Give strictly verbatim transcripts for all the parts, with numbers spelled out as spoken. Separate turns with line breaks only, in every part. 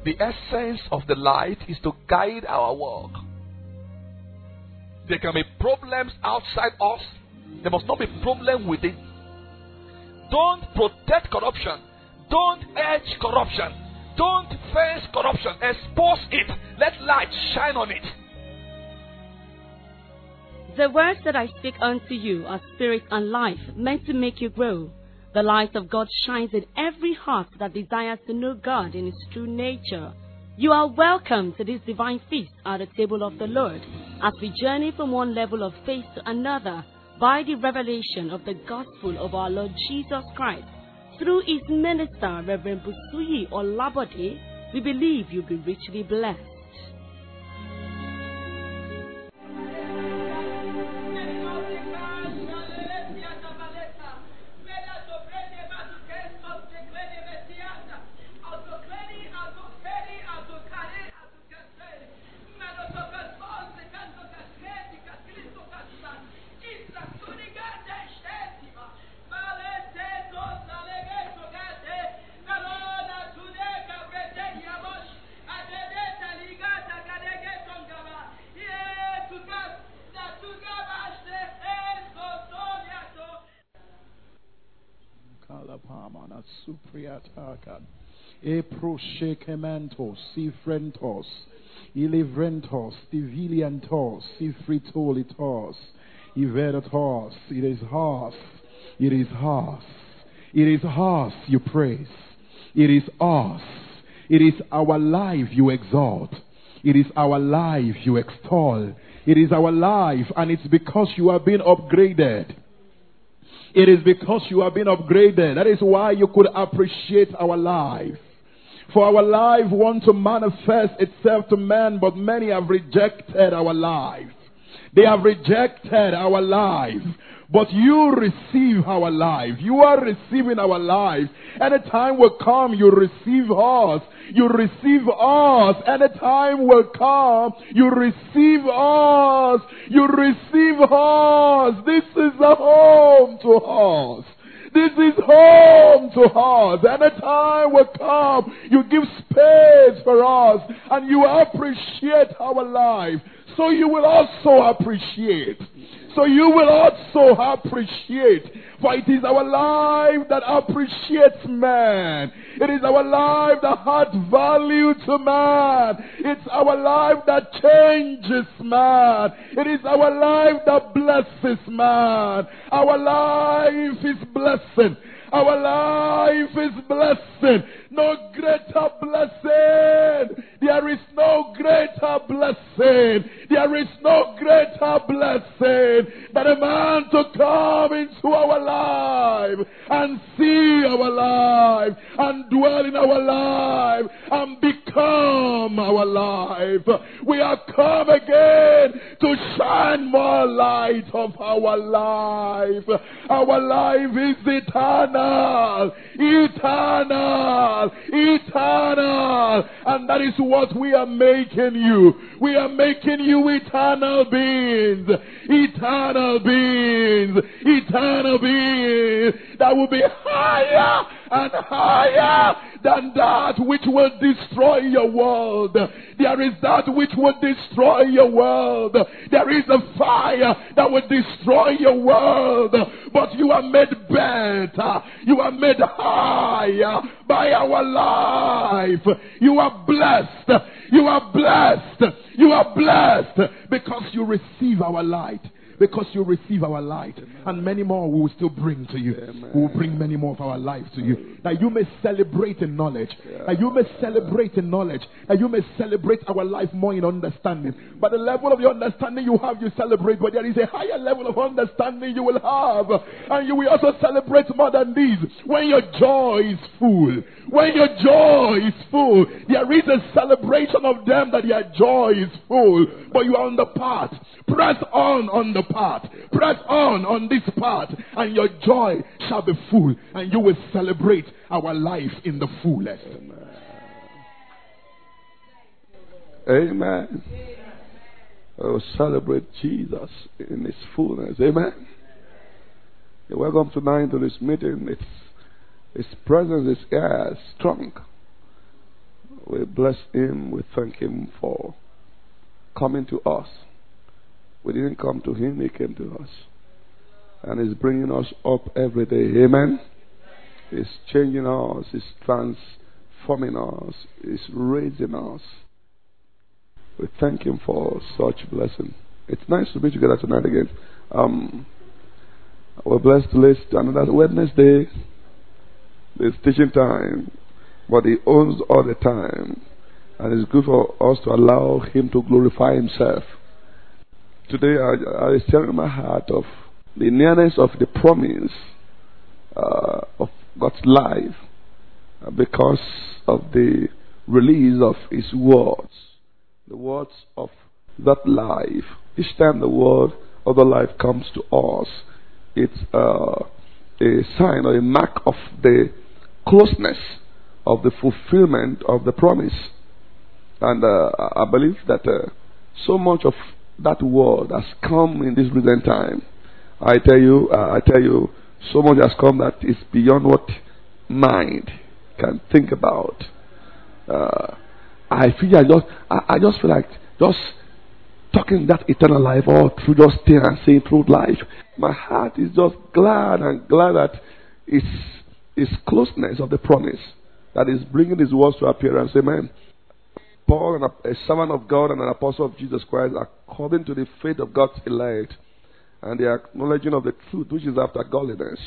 The essence of the light is to guide our walk. There can be problems outside us. There must not be problem within. Don't protect corruption. Don't edge corruption. Don't face corruption. Expose it. Let light shine on it.
The words that I speak unto you are spirit and life, meant to make you grow. The light of God shines in every heart that desires to know God in His true nature. You are welcome to this divine feast at the table of the Lord, as we journey from one level of faith to another by the revelation of the gospel of our Lord Jesus Christ. Through His minister, Reverend Busuyi Olabode, we believe you'll be richly blessed.
Supriatakan, Eproshekementos, Sifrentos, Ilivrentos, Diviliantos, Sifritolitos, Iveratos. It is us, it is us, it is us you praise, it is us, it is our life you exalt, it is our life you extol, it is our life, and it's because you are being upgraded. It is because you have been upgraded. That is why you could appreciate our life. For our life wants to manifest itself to men, but many have rejected our life. They have rejected our life. But you receive our life. You are receiving our life. Any time will come, you receive us. You receive us. Any time will come, you receive us. You receive us. This is a home to us. This is home to us. Any time will come, you give space for us and you appreciate our life. So you will also appreciate. So you will also appreciate. For it is our life that appreciates man. It is our life that has value to man. It's our life that changes man. It is our life that blesses man. Our life is blessing. Our life is blessing. No greater blessing. There is no greater blessing. There is no greater blessing than a man to come into our life and see our life and dwell in our life and become our life. We have come again to shine more light of our life. Our life is eternal, eternal, eternal, and that is what we are making you. We are making you eternal beings, eternal beings, eternal beings that will be higher and higher than that which will destroy your world. There is that which will destroy your world. There is a fire that will destroy your world. But you are made better. You are made higher by our life. You are blessed. You are blessed. You are blessed because you receive our light. Because you receive our light. Amen. And many more we will still bring to you. Amen. We will bring many more of our life to you. That you may celebrate in knowledge. Yeah. That you may celebrate in knowledge. That you may celebrate our life more in understanding. But the level of your understanding you have, you celebrate. But there is a higher level of understanding you will have. And you will also celebrate more than these. When your joy is full. When your joy is full. There is a celebration of them that their joy is full. But you are on the path. Press on on the path. Press on on this path, and your joy shall be full, and you will celebrate our life in the fullest.
Amen. Amen. Oh, celebrate Jesus in His fullness. Amen. You're welcome tonight to this meeting. It's, His presence is here, strong. We bless him. We thank him for coming to us. We didn't come to him, he came to us. And he's bringing us up every day. Amen. He's changing us. He's transforming us. He's raising us. We thank him for such blessing. It's nice to be together tonight again. Um, we're blessed to list another Wednesday. It's teaching time. But he owns all the time. And it's good for us to allow him to glorify himself. Today I, I was telling my heart of the nearness of the promise uh, of God's life uh, because of the release of his words. The words of that life. Each time the word of the life comes to us, it's uh, a sign or a mark of the closeness of the fulfillment of the promise. And uh, I believe that uh, so much of that word has come in this recent time. I tell you, uh, I tell you, so much has come that is beyond what mind can think about. Uh, I feel I just, I, I just feel like just talking that eternal life all through, just staying and saying through life. My heart is just glad and glad that it's, it's closeness of the promise that is bringing his words to appearance. Amen. Paul, a servant of God and an apostle of Jesus Christ, according to the faith of God's elect and the acknowledging of the truth which is after godliness,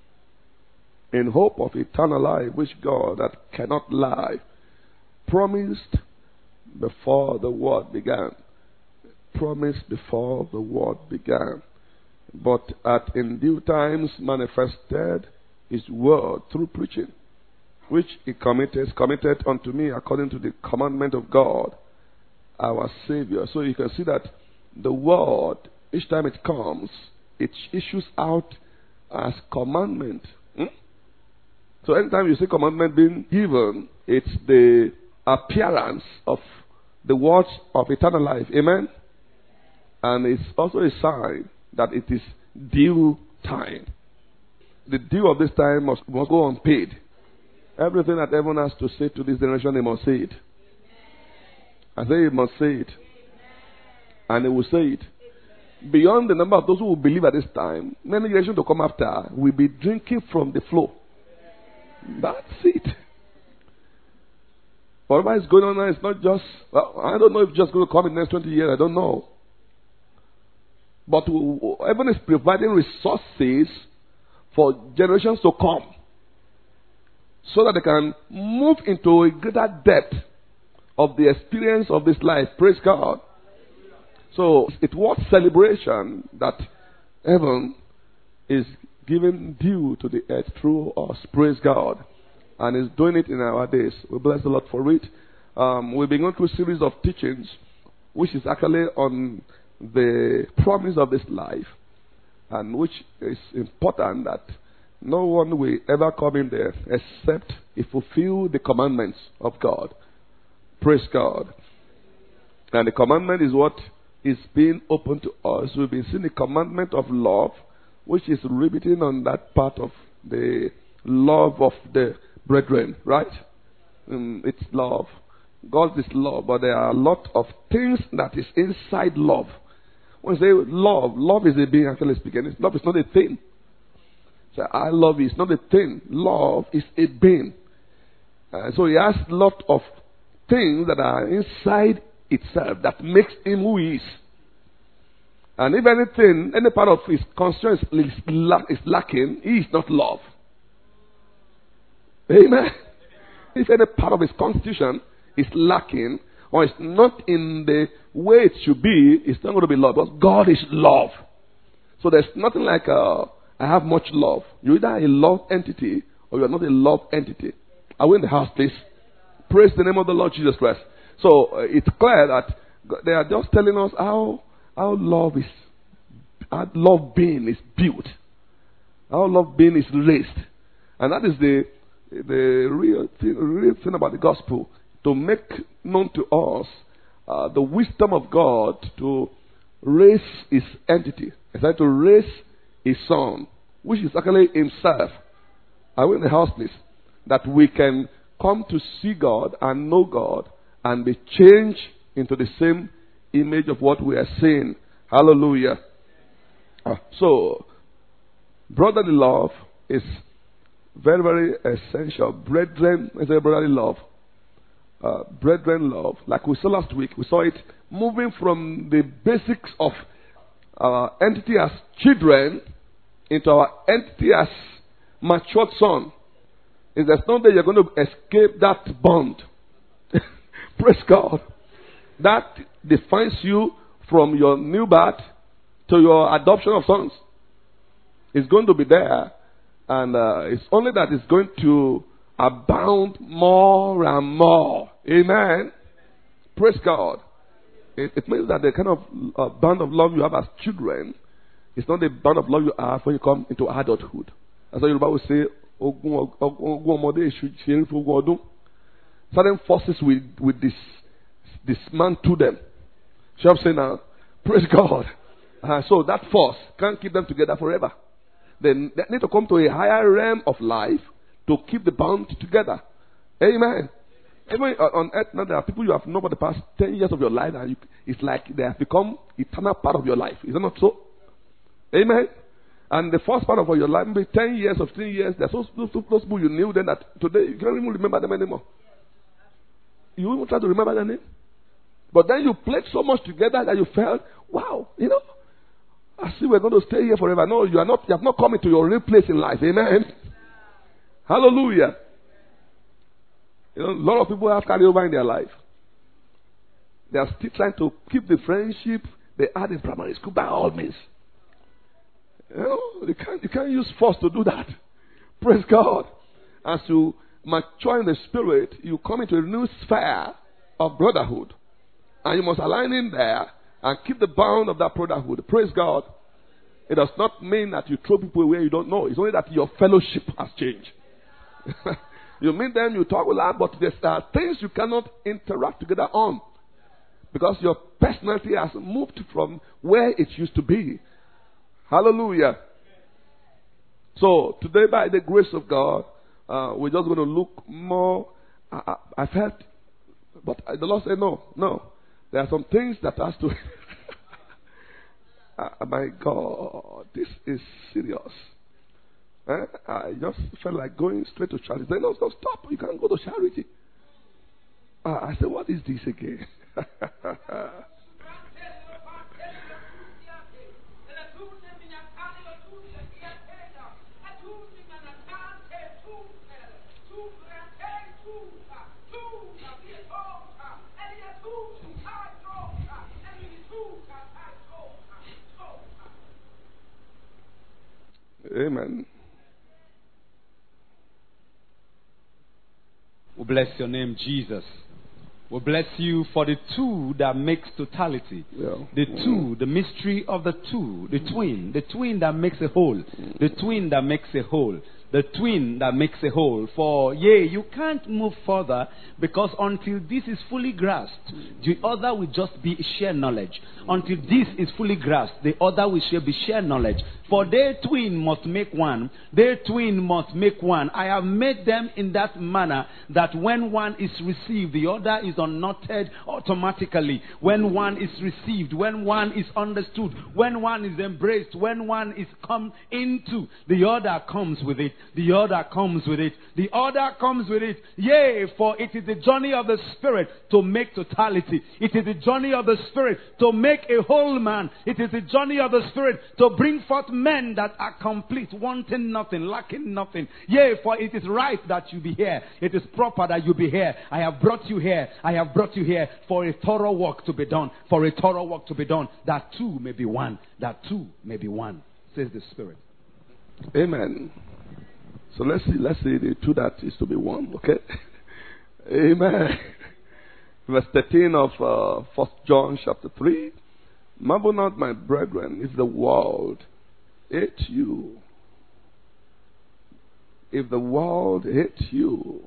in hope of eternal life, which God, that cannot lie, promised before the word began. Promised before the word began. But at in due times manifested his word through preaching, which he committed, committed unto me according to the commandment of God, our Savior. So you can see that the word, each time it comes, it issues out as commandment. Hmm? So anytime you see commandment being given, it's the appearance of the words of eternal life. Amen? And it's also a sign that it is due time. The due of this time must, must go unpaid. Everything that heaven has to say to this generation, they must say it. I say he must say it. And they will say it. Beyond the number of those who will believe at this time, many generations to come after will be drinking from the flow. That's it. Whatever is going on now, it's not just, well, I don't know if it's just going to come in the next twenty years, I don't know. But heaven is providing resources for generations to come, so that they can move into a greater depth of the experience of this life. Praise God. So it was celebration that heaven is giving due to the earth through us. Praise God. And is doing it in our days. We bless the Lord for it. Um, we've been going through a series of teachings which is actually on the promise of this life, and which is important that no one will ever come in there except he fulfill the commandments of God. Praise God. And the commandment is what is being opened to us. We've been seeing the commandment of love, which is riveting on that part of the love of the brethren, right? Um, it's love. God is love, but there are a lot of things that is inside love. When you say love, love is a being, actually speaking. It's, love is not a thing. So I love you. It's not a thing. Love is a being. Uh, so he has a lot of things that are inside itself that makes him who he is. And if anything, any part of his conscience is, lack, is lacking, he is not love. Amen. If any part of his constitution is lacking, or it's not in the way it should be, it's not going to be love. Because God is love. So there's nothing like uh, I have much love. You're either a love entity or you're not a love entity. Are we in the house, please? Praise the name of the Lord Jesus Christ. So uh, it's clear that they are just telling us how how love is, how love being is built, how love being is raised, and that is the the real thing, real thing about the gospel, to make known to us uh, the wisdom of God to raise His entity, exactly to raise His Son, which is actually Himself. Are we in the house, please? That we can come to see God and know God and be changed into the same image of what we are seeing. Hallelujah. Uh, so, brotherly love is very, very essential. Brethren, is a brotherly love. Uh, brethren love. Like we saw last week, we saw it moving from the basics of our entity as children into our entity as matured son. Is there's no way you're going to escape that bond. Praise God. That defines you from your new birth to your adoption of sons. It's going to be there. And uh, it's only that it's going to abound more and more. Amen. Praise God. It, it means that the kind of uh, bond of love you have as children is not the bond of love you have when you come into adulthood. That's why the Bible will say, certain forces will, will dis, dismantle them. So I'm saying now, praise God. Uh, so that force can't keep them together forever. They, they need to come to a higher realm of life to keep the bond together. Amen. Even on earth now, there are people you have known for the past ten years of your life, and you, it's like they have become eternal part of your life. Is that not so? Amen. And the first part of your life, maybe ten years or fifteen years, there's those, those, those people you knew then that today you can't even remember them anymore. You even try to remember their name. But then you played so much together that you felt, wow, you know, I see we're going to stay here forever. No, you are not. You have not come into your real place in life. Amen. Hallelujah. You know, a lot of people have carried over in their life. They are still trying to keep the friendship they had in primary school by all means. You know, you can't, you can't use force to do that. Praise God. As you mature in the spirit, you come into a new sphere of brotherhood. And you must align in there and keep the bound of that brotherhood. Praise God. It does not mean that you throw people away you don't know. It's only that your fellowship has changed. You meet them, you talk a lot, but there are things you cannot interact together on. Because your personality has moved from where it used to be. Hallelujah. So, today by the grace of God, uh, we're just going to look more. I, I, I felt, but the Lord said no, no. There are some things that has to... uh, my God, this is serious. Eh? I just felt like going straight to charity. They said, no, no, stop. You can't go to charity. Uh, I said, what is this again? Amen.
We bless your name, Jesus. We bless you for the two that makes totality.
Yeah.
The two, the mystery of the two, the twin, the twin that makes a whole, the twin that makes a whole, the twin that makes a whole. For, yea, you can't move further because until this is fully grasped, the other will just be sheer knowledge. Until this is fully grasped, the other will be sheer knowledge. For their twin must make one. Their twin must make one. I have made them in that manner that when one is received, the other is unknotted automatically. When one is received, when one is understood, when one is embraced, when one is come into, the other comes with it. The other comes with it. The other comes with it. Yea, for it is the journey of the Spirit to make totality. It is the journey of the Spirit to make a whole man. It is the journey of the Spirit to bring forth men that are complete, wanting nothing, lacking nothing. Yea, for it is right that you be here. It is proper that you be here. I have brought you here. I have brought you here for a thorough work to be done. For a thorough work to be done. That two may be one. That two may be one, says the Spirit.
Amen. So let's see, let's see the two that is to be one, okay? Amen. Verse thirteen of uh, First John chapter three. Marvel not, my brethren, if the world hate you. If the world hates you.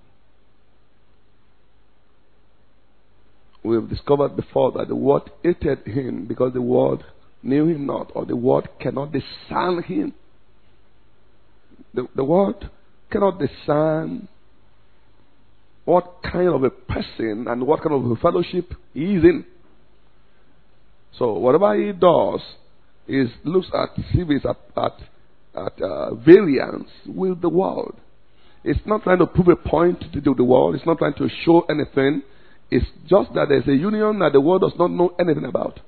We have discovered before that the world hated him because the world knew him not, or the world cannot discern him. The, the world cannot discern what kind of a person and what kind of a fellowship he is in. So whatever he does is looks at cities at at, at uh, variance with the world. It's not trying to prove a point to the world. It's not trying to show anything. It's just that there's a union that the world does not know anything about.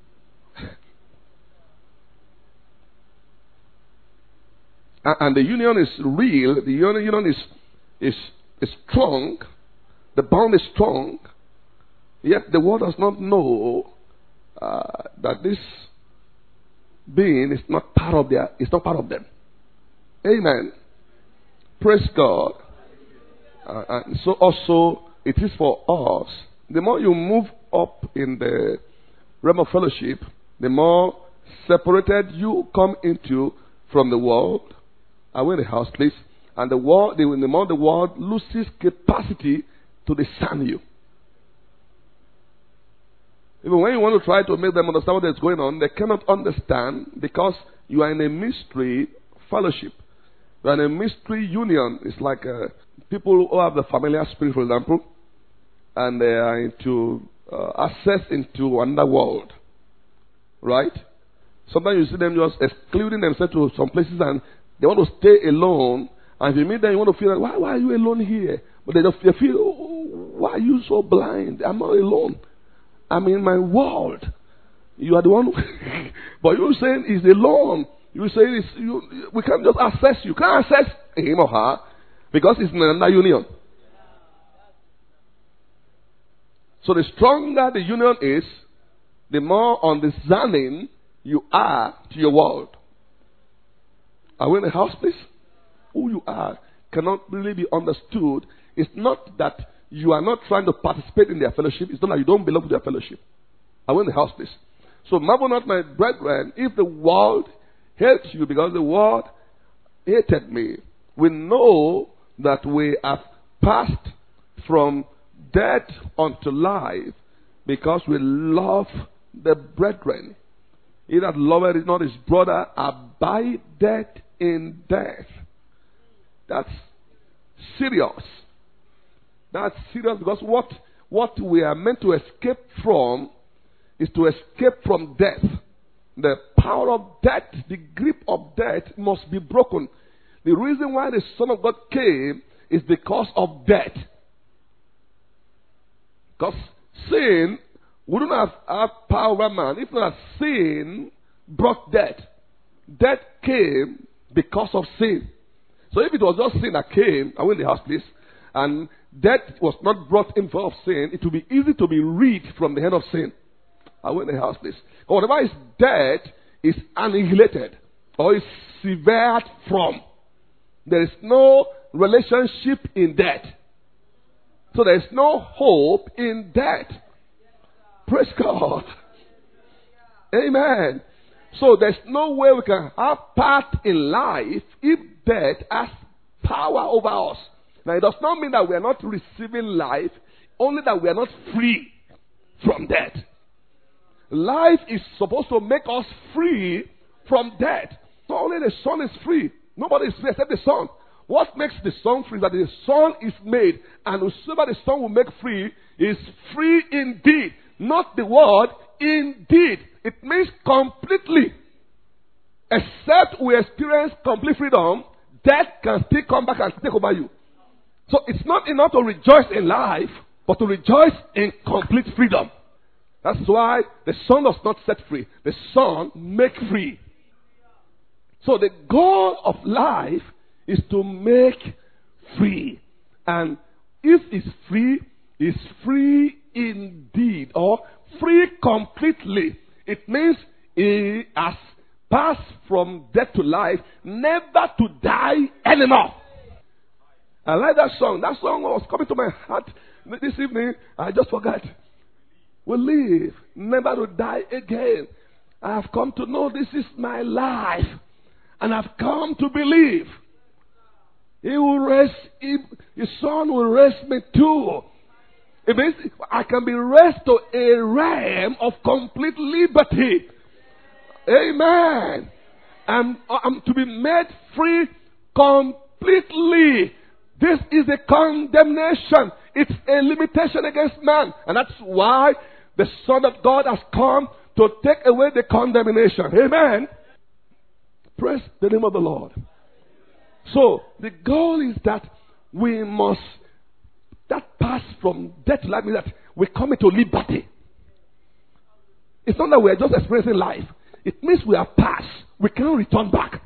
And the union is real. The union is is is strong. The bond is strong. Yet the world does not know uh, that this being is not part of their. It's not part of them. Amen. Praise God. Uh, and so also it is for us. The more you move up in the realm of fellowship, the more separated you come into from the world. I will in the house, please. And the world, the, the more the world loses capacity to discern you. Even when you want to try to make them understand what is going on, they cannot understand because you are in a mystery fellowship. You are in a mystery union. It's like uh, people who have the familiar spirit, for example, and they are into uh, access into another world. Right? Sometimes you see them just excluding themselves to some places and they want to stay alone, and if you meet them, you want to feel like, why, why are you alone here? But they just they feel, oh, why are you so blind? I'm not alone. I'm in my world. You are the one who but you're saying he's alone. You say it's, you, we can't just access you. You can't access him or her because it's in another union. So the stronger the union is, the more undiscerning you are to your world. Are we in the house, please? Who you are cannot really be understood. It's not that you are not trying to participate in their fellowship. It's not that you don't belong to their fellowship. Are we in the house, please? So marvel not, my brethren, if the world hates you because the world hated me. We know that we have passed from death unto life because we love the brethren. He that loveth not his brother abideth in death. That's serious. That's serious because what, what we are meant to escape from is to escape from death. The power of death, the grip of death must be broken. The reason why the Son of God came is because of death. Because sin wouldn't have, have power over man if not sin brought death. Death came because of sin. So if it was just sin that came, I will in the house, please, and death was not brought in for of sin, it would be easy to be rid from the hand of sin. I will in the house, please. But whatever is dead is annihilated or is severed from. There is no relationship in death. So there is no hope in death. Praise God. Amen. So there's no way we can have part in life if death has power over us. Now it does not mean that we are not receiving life, only that we are not free from death. Life is supposed to make us free from death. So only the Son is free. Nobody is free except the Son. What makes the Son free is that the Son is made, and whosoever the Son will make free is free indeed. Not the word indeed. It means completely. Except we experience complete freedom, death can still come back and take over you. So it's not enough to rejoice in life, but to rejoice in complete freedom. That's why the Son does not set free. The Son make free. So the goal of life is to make free. And if it's free, it's free indeed, or free completely. It means he has passed from death to life, never to die anymore. I like that song. That song was coming to my heart this evening. I just forgot. We live, never to die again. I have come to know this is my life. And I've come to believe. He will raise, he, his Son will raise me too. It means I can be raised to a realm of complete liberty. Amen. I'm, I'm to be made free completely. This is a condemnation. It's a limitation against man. And that's why the Son of God has come to take away the condemnation. Amen. Praise the name of the Lord. So, the goal is that we must, that pass from death to life means that we come into liberty. It's not that we are just experiencing life. It means we are past. We cannot return back.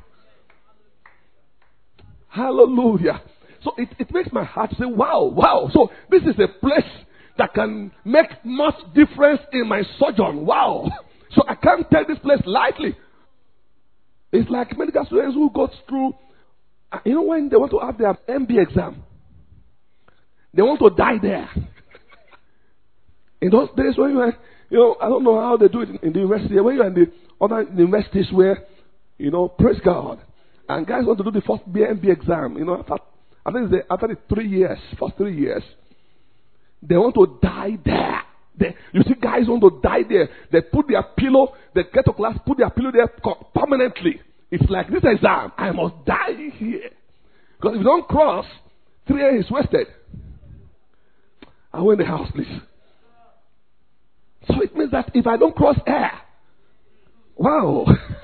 Hallelujah. So it, it makes my heart say, wow, wow. So this is a place that can make much difference in my sojourn. Wow. So I can't take this place lightly. It's like medical students who go through, you know, when they want to have their M B exam, they want to die there. In those days when you are, you know, I don't know how they do it in, in the university. When you're in the other universities where, you know, praise God, and guys want to do the first B M B exam, you know, after, I think it's the, after the three years, first three years, they want to die there. They, you see guys want to die there. They put their pillow, they get to class, put their pillow there permanently. It's like this exam, I must die here. Because if you don't cross, three years is wasted. I went in the house, please. So it means that if I don't cross air, wow.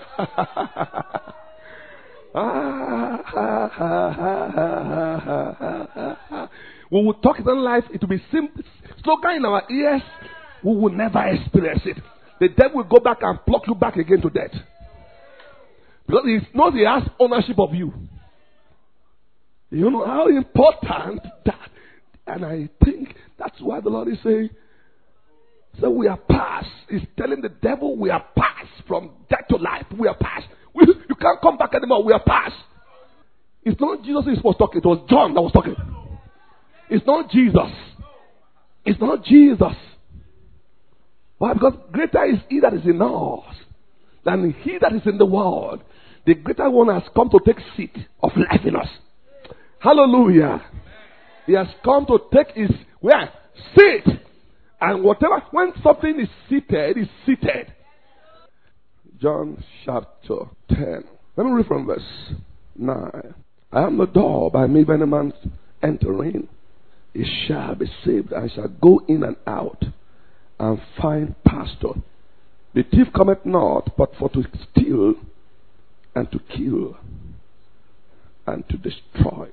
When we talk in life, it will be simple, slogan in our ears. We will never experience it. The devil will go back and pluck you back again to death. Because he knows he has ownership of you. You know how important that. And I think that's why the Lord is saying, so we are past. He's telling the devil we are past from death to life. We are past. We, you can't come back anymore. We are past. It's not Jesus who was talking. It was John that was talking. It's not Jesus. It's not Jesus. Why? Because greater is he that is in us than he that is in the world. The greater one has come to take seat of life in us. Hallelujah. He has come to take his where? Seat. And whatever, when something is seated, is seated. John chapter ten. Let me read from verse nine. I am the door, by me if any man enter in, he shall be saved, and shall go in and out, and find pasture. The thief cometh not, but for to steal, and to kill, and to destroy.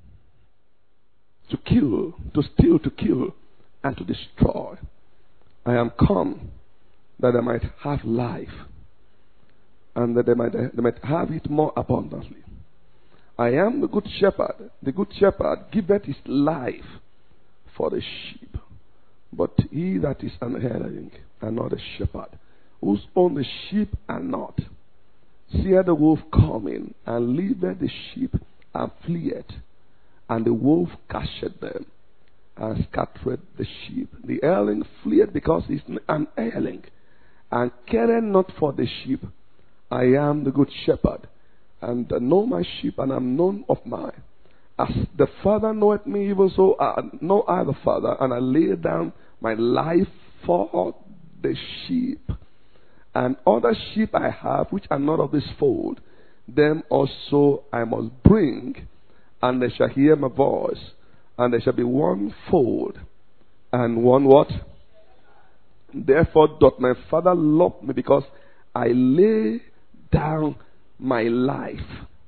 To kill, to steal, to kill, and to destroy. I am come that I might have life, and that they might, they might have it more abundantly. I am the good shepherd. The good shepherd giveth his life for the sheep. But he that is an hireling, and not a shepherd, whose own the sheep are not, seeth the wolf coming, and leaveth the sheep, and fleeth. And the wolf catcheth them, and scattered the sheep. The hireling fleeth because he is an hireling, and careth not for the sheep. I am the good shepherd, and know my sheep, and am known of mine. As the Father knoweth me, even so I know I the Father, and I lay down my life for the sheep. And other sheep I have, which are not of this fold, them also I must bring, and they shall hear my voice, and there shall be one fold, and one what? Therefore doth my Father love me, because I lay down my life,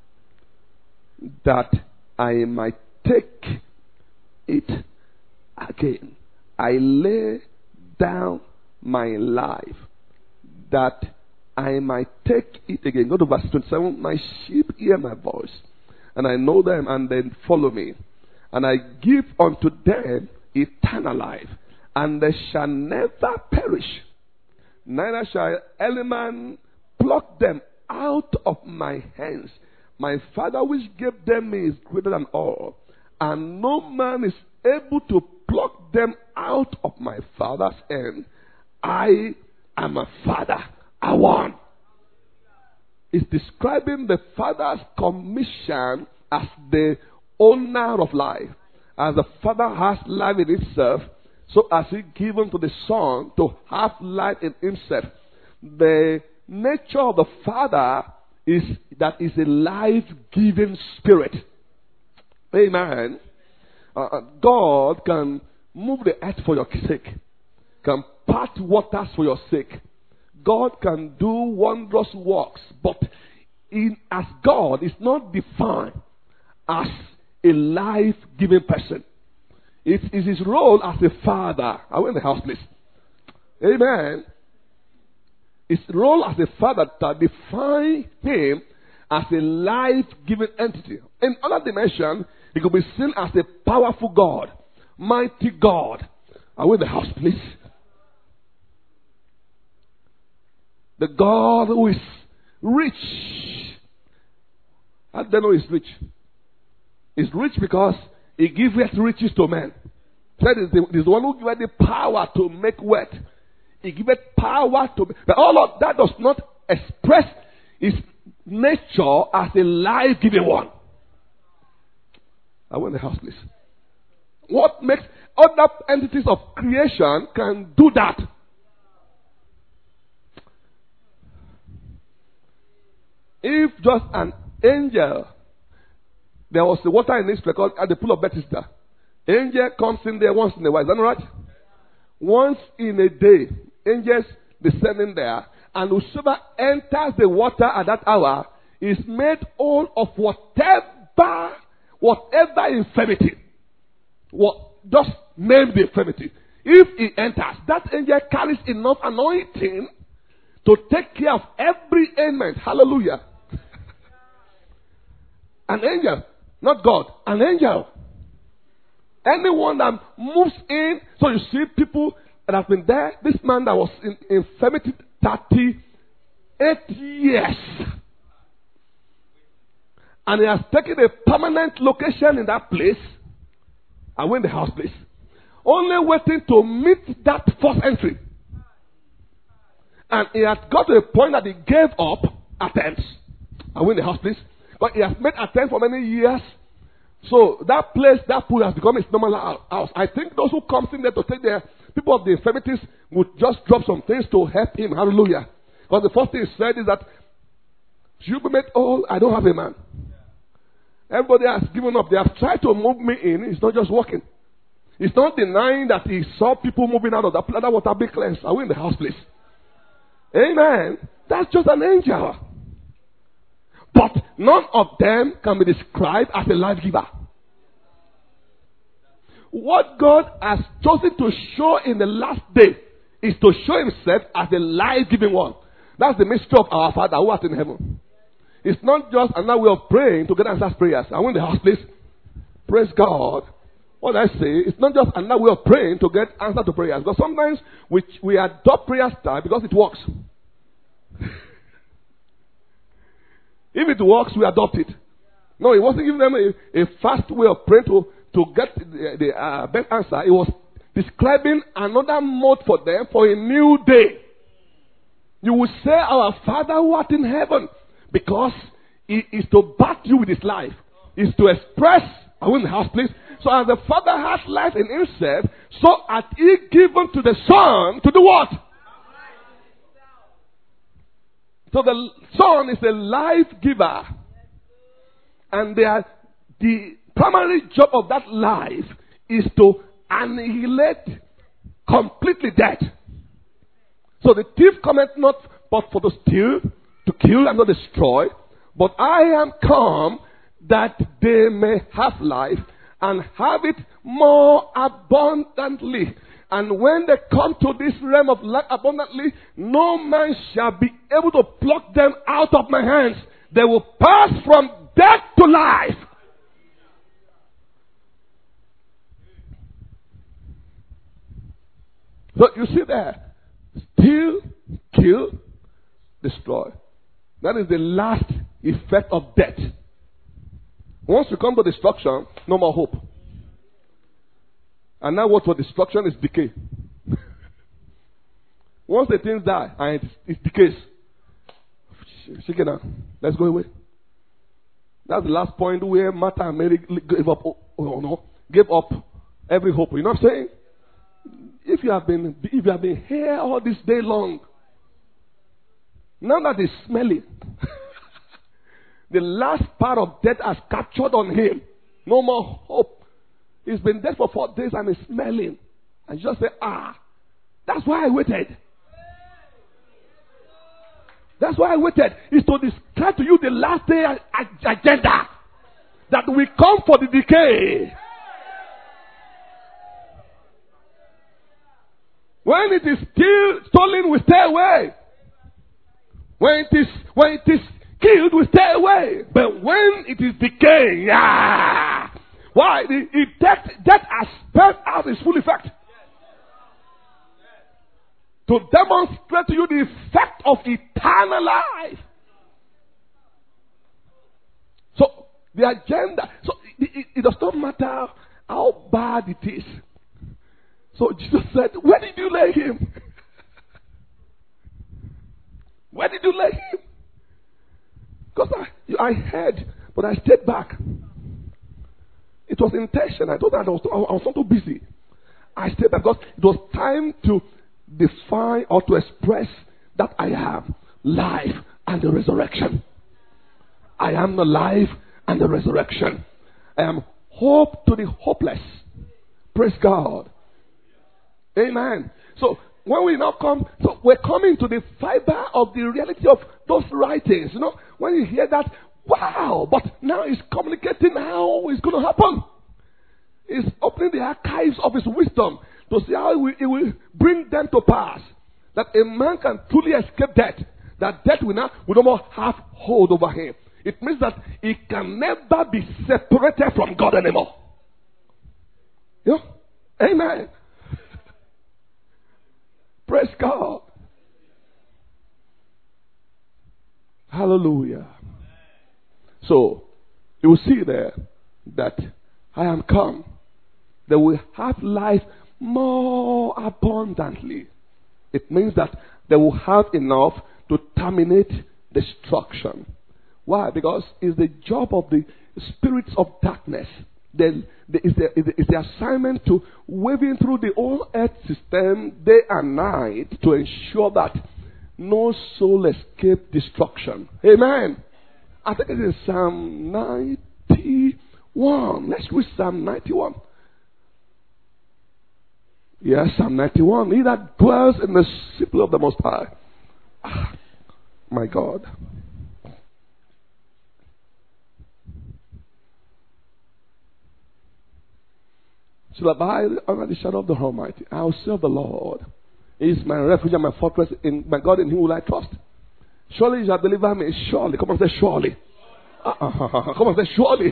that I might take it again. I lay down my life, that I might take it again. Go to verse twenty-seven. My sheep hear my voice, and I know them, and they follow me. And I give unto them eternal life, and they shall never perish, neither shall any man pluck them out of my hands. My Father which gave them me is greater than all, and no man is able to pluck them out of my Father's hand. I am a Father, I won. It's describing the Father's commission as the owner of life. As the Father has life in himself, so has he given to the Son to have life in himself. The nature of the Father is that is a life-giving spirit. Amen. uh, God can move the earth for your sake, can part waters for your sake. God can do wondrous works, but in, as God is not defined as a life-giving person. It is his role as a father. Are we in the house, please? Amen. His role as a father to define him as a life-giving entity. In other dimension, he could be seen as a powerful God, mighty God. Are we in the house, please? The God who is rich. How do they know he's rich? He's rich because he giveth riches to men. That is the, the one who giveth the power to make wealth. He giveth power to... But all of that does not express his nature as a life-giving one. I want the house, please. What makes other entities of creation can do that? If just an angel, there was the water in this place called at the pool of Bethesda. Angel comes in there once in a while. Is that right? Once in a day, angels descending there, and whosoever enters the water at that hour is made whole of whatever, whatever infirmity. What just name the infirmity. If he enters, that angel carries enough anointing to take care of every ailment. Hallelujah. An angel, not God, an angel. Anyone that moves in, so you see people that have been there. This man that was in infirmity thirty-eight years. And he has taken a permanent location in that place. I went in the house place. Only waiting to meet that first entry. And he had got to a point that he gave up attempts. I went in the house place. But he has made attempts for many years. So that place, that pool has become his normal house. I think those who come in there to take their people of the infirmities would just drop some things to help him. Hallelujah. Because the first thing he said is that, you be made whole, I don't have a man. Everybody has given up. They have tried to move me in. It's not just working. It's not denying that he saw people moving out of that that water be cleansed. Are we in the house, please? Amen. That's just an angel. But none of them can be described as a life giver. What God has chosen to show in the last day is to show himself as the life-giving one. That's the mystery of our Father who art in heaven. It's not just another way of praying to get answered prayers. I want the house, please. Praise God. What I say, it's not just another way of praying to get answer to prayers. Because sometimes we, we adopt prayer style because it works. If it works, we adopt it. No, he wasn't giving them a, a fast way of praying to, to get the, the uh, best answer. He was describing another mode for them for a new day. You will say, our Father who art in heaven, because he is to back you with his life. Is to express, I want the house, please. So as the Father has life in himself, so hath he given to the Son to do what? So the Son is a life giver. And they are, the primary job of that life is to annihilate completely death. So the thief cometh not but for to steal, to kill and not destroy. But I am come that they may have life and have it more abundantly. And when they come to this realm of life abundantly, no man shall be able to pluck them out of my hands. They will pass from death to life. So you see there, steal, kill, destroy. That is the last effect of death. Once you come to destruction, no more hope. And now what for destruction is decay. Once the things die and it, it decays, shake it now. Let's go away. That's the last point where Martha and Mary gave up. Oh, oh no, gave up every hope. You know what I'm saying? If you have been, if you have been here all this day long, now that it's smelly, the last part of death has captured on him. No more hope. He's been dead for four days and he's smelling. And you just say, ah, that's why I waited. That's why I waited. Is to describe to you the last day agenda. That will come for the decay. When it is still stolen, we stay away. When it is when it is killed, we stay away. But when it is decaying, yeah. Why? If death, death has spent out its full effect. To demonstrate to you the effect of eternal life. So, the agenda. So, it, it, it does not matter how bad it is. So, Jesus said, where did you lay him? Where did you lay him? Because I, I heard, but I stayed back. It was intention. I thought I was, I was not too busy. I stayed back because it was time to define or to express that I am life and the resurrection. I am the life and the resurrection. I am hope to the hopeless. Praise God. Amen. So when we now come, so we're coming to the fiber of the reality of those writings. You know, when you hear that, wow, but now he's communicating how it's going to happen. He's opening the archives of his wisdom to see how it will, it will bring them to pass. That a man can truly escape death. That death will not, will no more have hold over him. It means that he can never be separated from God anymore. You know? Amen. Praise God. Hallelujah. So, you will see there that I am come. They will have life more abundantly. It means that they will have enough to terminate destruction. Why? Because it's the job of the spirits of darkness. Then it's the, it's the assignment to waving through the whole earth system day and night to ensure that no soul escape destruction. Amen. I think it is Psalm ninety-one. Let's read Psalm ninety-one. Yes, Psalm ninety-one. He that dwells in the secret of the Most High. Ah, my God. Shall abide under the shadow of the Almighty. I will serve the Lord. He is my refuge and my fortress. In my God, in Him will I trust. Surely He shall deliver me. Surely. Come on, say surely. Uh-uh. Come on, say surely.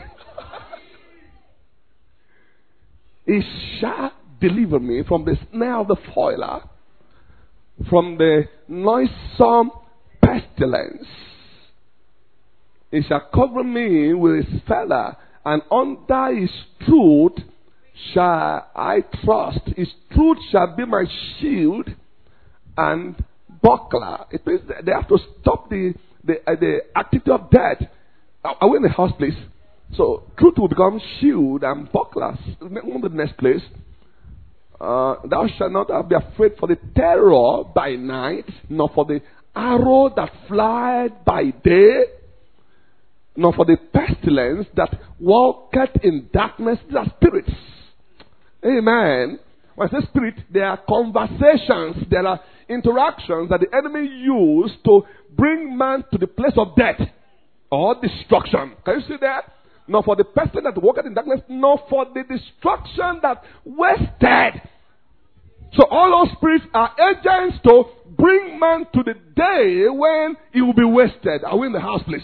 He shall deliver me from the snare of the foiler, from the noisome pestilence. He shall cover me with His feather, and under His truth shall I trust. His truth shall be my shield and buckler. It means they have to stop the the, uh, the activity of death. Are we in the house, please? So truth will become shield and buckler. On the next place. Uh, thou shalt not be afraid for the terror by night, nor for the arrow that flieth by day, nor for the pestilence that walketh in darkness. These are spirits. Amen. When I say spirit, there are conversations, there are interactions that the enemy used to bring man to the place of death or destruction. Can you see that? Nor for the person that walketh in darkness, nor for the destruction that wasted. So all those spirits are agents to bring man to the day when he will be wasted. Are we in the house, please?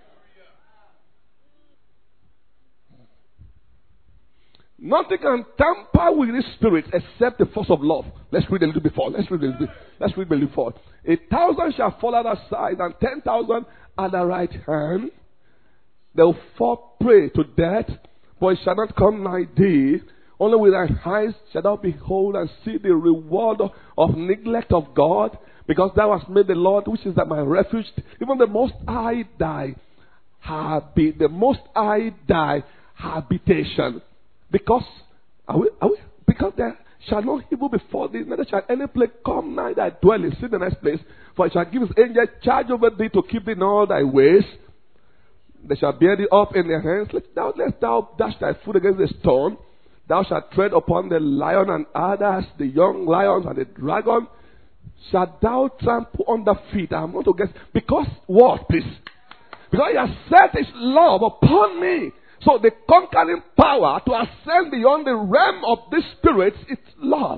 Nothing can tamper with this spirit except the force of love. Let's read a little bit forward. Let's read a little bit. Let's read a little bit forward. A thousand shall fall at our side, and ten thousand at the right hand. They will fall prey to death, but it shall not come nigh thee. Only with thine eyes shall thou behold and see the reward of, of neglect of God, because thou hast made the Lord, which is that my refuge, even the Most High thy habit, the Most High thy habitation. Because are we, are we, because there shall no evil befall thee, neither shall any plague come nigh thy dwelling. See the next place. For it shall give his angel charge over thee to keep thee in all thy ways. They shall bear thee up in their hands. Let thou, let thou dash thy foot against the stone. Thou shalt tread upon the lion and adders, the young lions and the dragon. Shalt thou trample under feet. I'm going to guess. Because what, please? Because he has set his love upon me. So the conquering power to ascend beyond the realm of this spirit is love.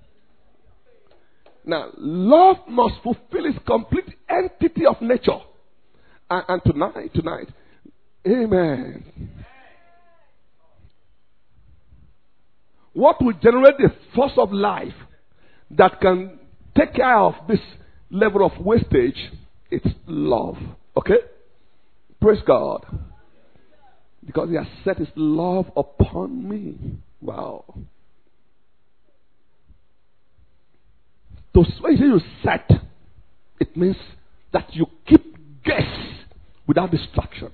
Now, love must fulfill its complete entity of nature. And, and tonight, tonight, amen. What will generate the force of life that can take care of this level of wastage? It's love. Okay? Praise God. Because he has set his love upon me. Wow. So when you set, it means that you keep guess without distraction.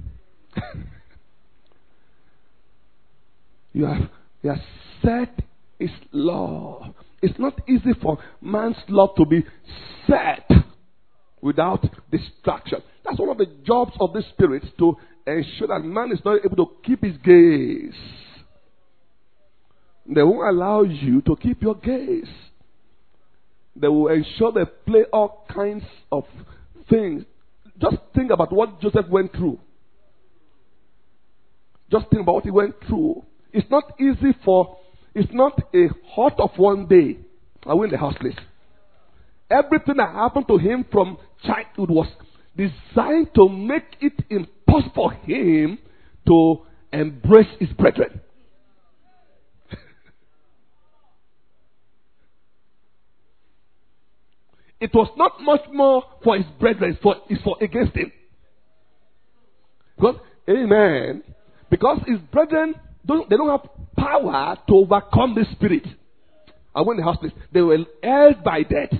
you have you have set his love. It's not easy for man's love to be set without distraction. That's one of the jobs of the Spirit, to ensure that man is not able to keep his gaze. They won't allow you to keep your gaze. They will ensure they play all kinds of things. Just think about what Joseph went through. Just think about what he went through. It's not easy for, it's not a hot of one day. I went in the house, please. Everything that happened to him from childhood was designed to make it impossible for him to embrace his brethren. It was not much more for his brethren, it's for, it's for against him. Because, amen, because his brethren, don't, they don't have power to overcome the spirit. I went in the house, please. They were held by death.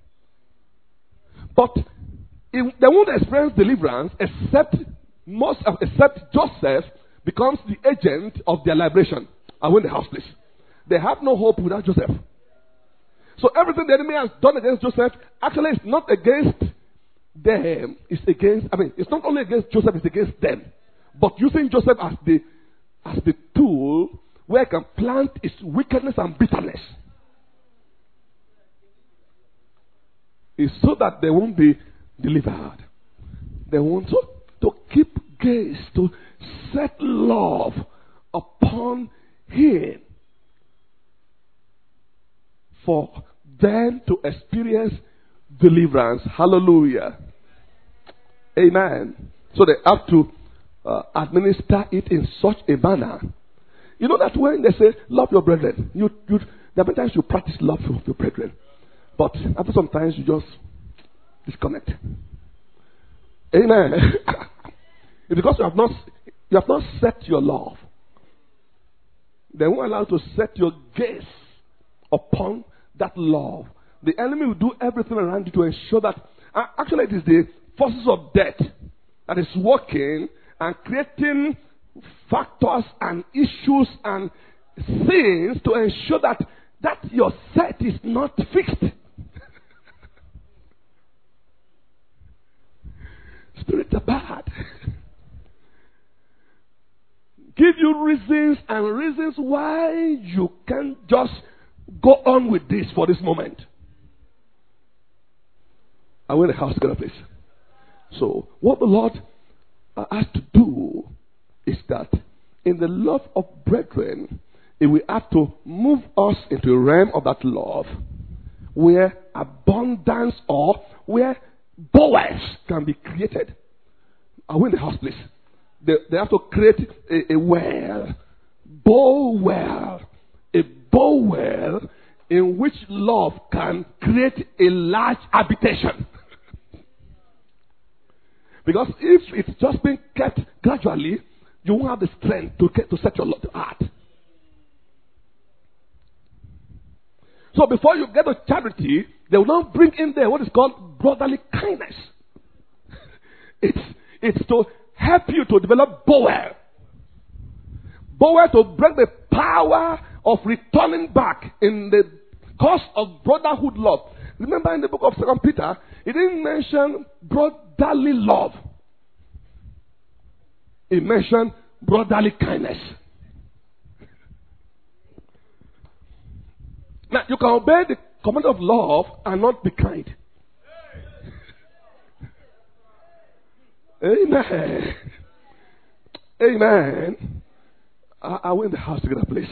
But it, they won't experience deliverance except most of, except Joseph becomes the agent of their liberation. I went in the house, please. They have no hope without Joseph. So everything the enemy has done against Joseph, actually it's not against them. It's against, I mean, it's not only against Joseph, it's against them. But using Joseph as the as the tool where he can plant his wickedness and bitterness. It's so that they won't be delivered. They want to, to keep gaze, to set love upon him, for them to experience deliverance. Hallelujah. Amen. So they have to uh, administer it in such a manner. You know that when they say, love your brethren, you, you, there are many times you practice love for your brethren. But after some times you just disconnect. Amen. It's because you have not you have not set your love. They won't allow you to set your gaze upon that love. The enemy will do everything around you to ensure that uh, actually it is the forces of death that is working and creating factors and issues and things to ensure that that your set is not fixed. Spirits are bad. Give you reasons and reasons why you can't just go on with this for this moment. I want the house together, please. So, what the Lord uh, has to do is that in the love of brethren, it will have to move us into a realm of that love where abundance or where bowels can be created. I want the house, please. They, they have to create a, a well, bow well, a bow well in which love can create a large habitation. Because if it's just being kept gradually, you won't have the strength to get, to set your heart. So before you get to charity, they will now bring in there what is called brotherly kindness. It's it's to help you to develop bowel. Bowel to bring the power of returning back in the cause of brotherhood love. Remember in the book of Second Peter, it didn't mention brotherly love. It mentioned brotherly kindness. Now, you can obey the command of love and not be kind. Amen. Amen. I, I went in the house to get a place.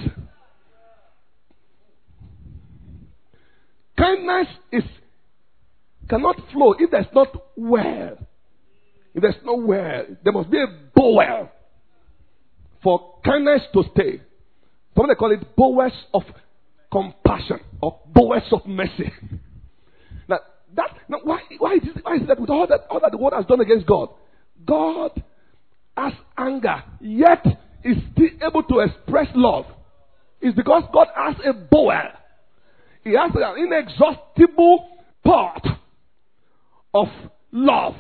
Kindness is cannot flow if there's not well. If there's no well, there must be a bowel for kindness to stay. Some they call it bowels of compassion or bowels of mercy. Now that now why why is it, why is it that with all that all that the world has done against God, God has anger, yet is still able to express love? It's because God has a bowel. He has an inexhaustible pot of love.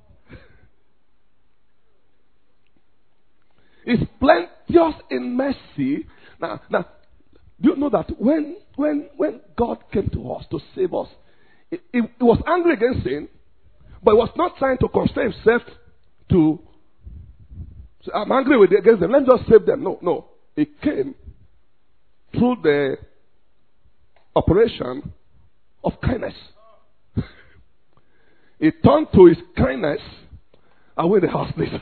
It's plenteous in mercy. Now, now, do you know that when when when God came to us to save us, he, he, he was angry against sin, but he was not trying to constrain himself to say, I'm angry with against them, let me just save them. No, no. He came through the operation of kindness. He turned to his kindness away the houseless.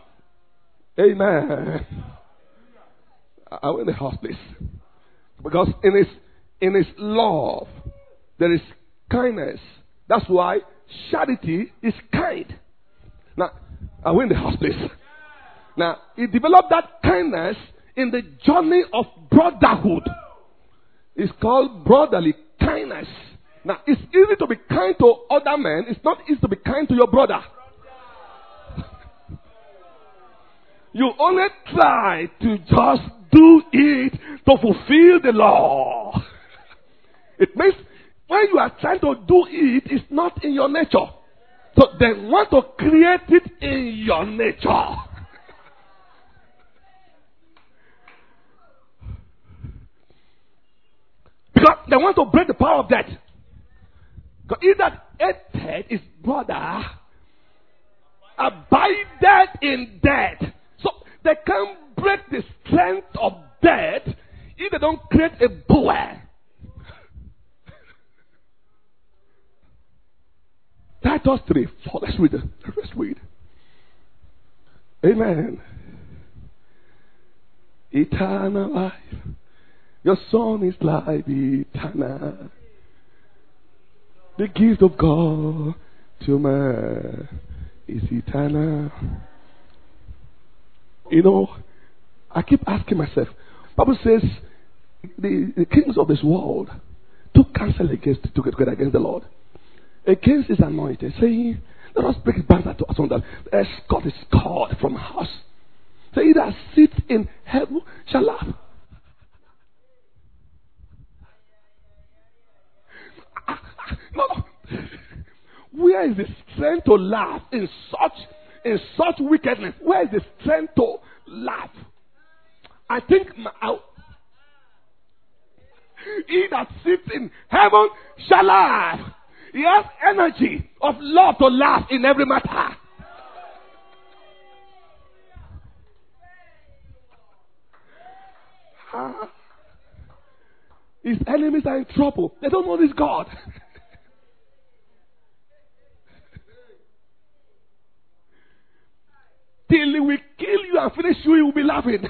Amen. Away the houseless. Because in his in his love there is kindness. That's why charity is kind. Now, away the houseless. Now, he developed that kindness in the journey of brotherhood. It's called brotherly kindness. Now, it's easy to be kind to other men. It's not easy to be kind to your brother. You only try to just do it to fulfill the law. It means when you are trying to do it, it's not in your nature. So they want to create it in your nature. Because they want to break the power of death. Because if that hatred is brother, abideth in death. So they can't break the strength of death if they don't create a bowel. Titus three, four. Let's read it. Let's read. Amen. Eternal life. Your Son is life eternal. The gift of God to man is eternal. You know, I keep asking myself, Bible says the, the kings of this world took counsel against together against the Lord, against his anointed, saying, let us break banner to us on that escort is called from us. So he that sits in heaven shall laugh. No, no. Where is the strength to laugh in such in such wickedness? Where is the strength to laugh? I think my, I, he that sits in heaven shall laugh. He has energy of love to laugh in every matter. Ah. His enemies are in trouble. They don't know this God. Till he will kill you and finish you, he will be laughing.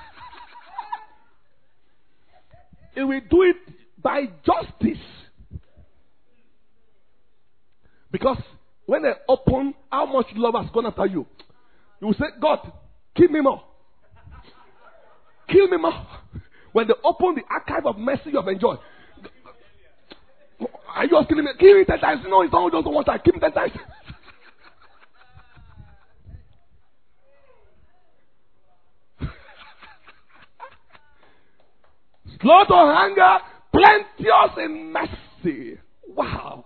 He will do it by justice. Because when they open how much love has gone after you, you will say, God, kill me more. Kill me more. When they open the archive of mercy you have enjoyed, are you killing me? Kill me ten times. No, it's not just one time. Kill me ten times. Slow to anger, plenteous in mercy. Wow.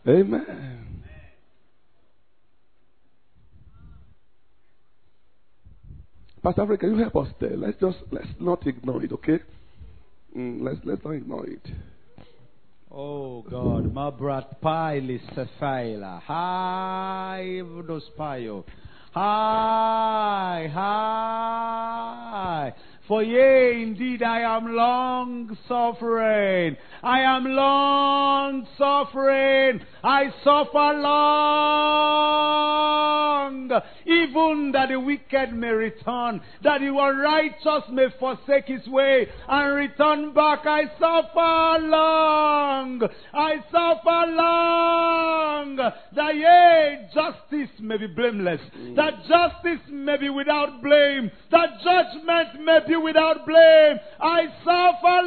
Amen. Pastor Africa, can you help us there? Let's just let's not ignore it, okay? Mm, let's let's not ignore it.
Oh God, my brat Pilis Sapphira. Hi, those Pio. Hi, hi. For yea, indeed, I am long suffering. I am long suffering. I suffer long. Even that the wicked may return, that the unrighteous may forsake his way and return back. I suffer long. I suffer long. That yea, justice may be blameless. That justice may be without blame. That judgment may be without blame. I suffer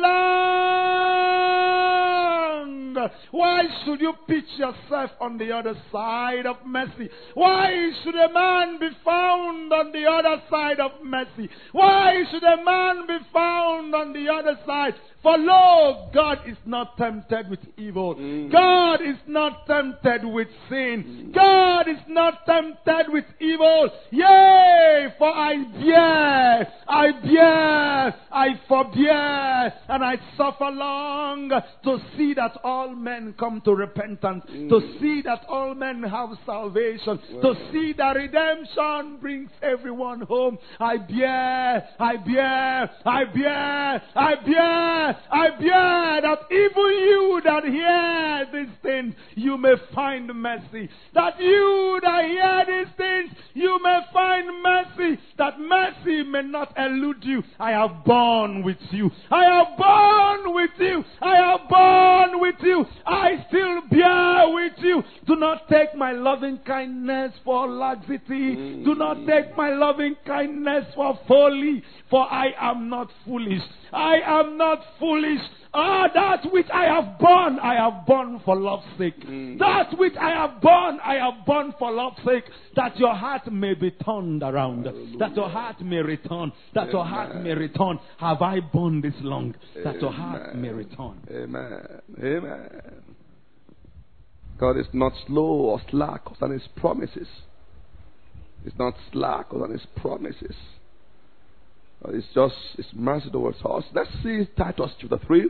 long. Why should you pitch yourself on the other side of mercy? Why should a man be found on the other side of mercy? Why should a man be found on the other side? For lo, God is not tempted with evil. Mm. God is not tempted with sin. Mm. God is not tempted with evil. Yea, for I bear, I bear, I forbear, and I suffer long to see that all men come to repentance, mm. to see that all men have salvation, well. to see that redemption brings everyone home. I bear, I bear, I bear, I bear. I bear that even you that hear these things, you may find mercy. That you that hear these things, you may find mercy. That mercy may not elude you. I have borne with you. I have borne with you. I have borne with you. I still bear with you. Do not take my loving kindness for laxity. Mm. Do not take my loving kindness for folly. For I am not foolish. I am not foolish. Ah, that which I have borne, I have borne for love's sake. Mm. That which I have borne, I have borne for love's sake. That your heart may be turned around. Hallelujah. That your heart may return. That Amen. Your heart may return. Have I borne this long? That Amen. Your heart may return.
Amen. Amen. God is not slow or slack on his promises. He's not slack on his promises. It's just His mercy towards us. Let's see Titus chapter three.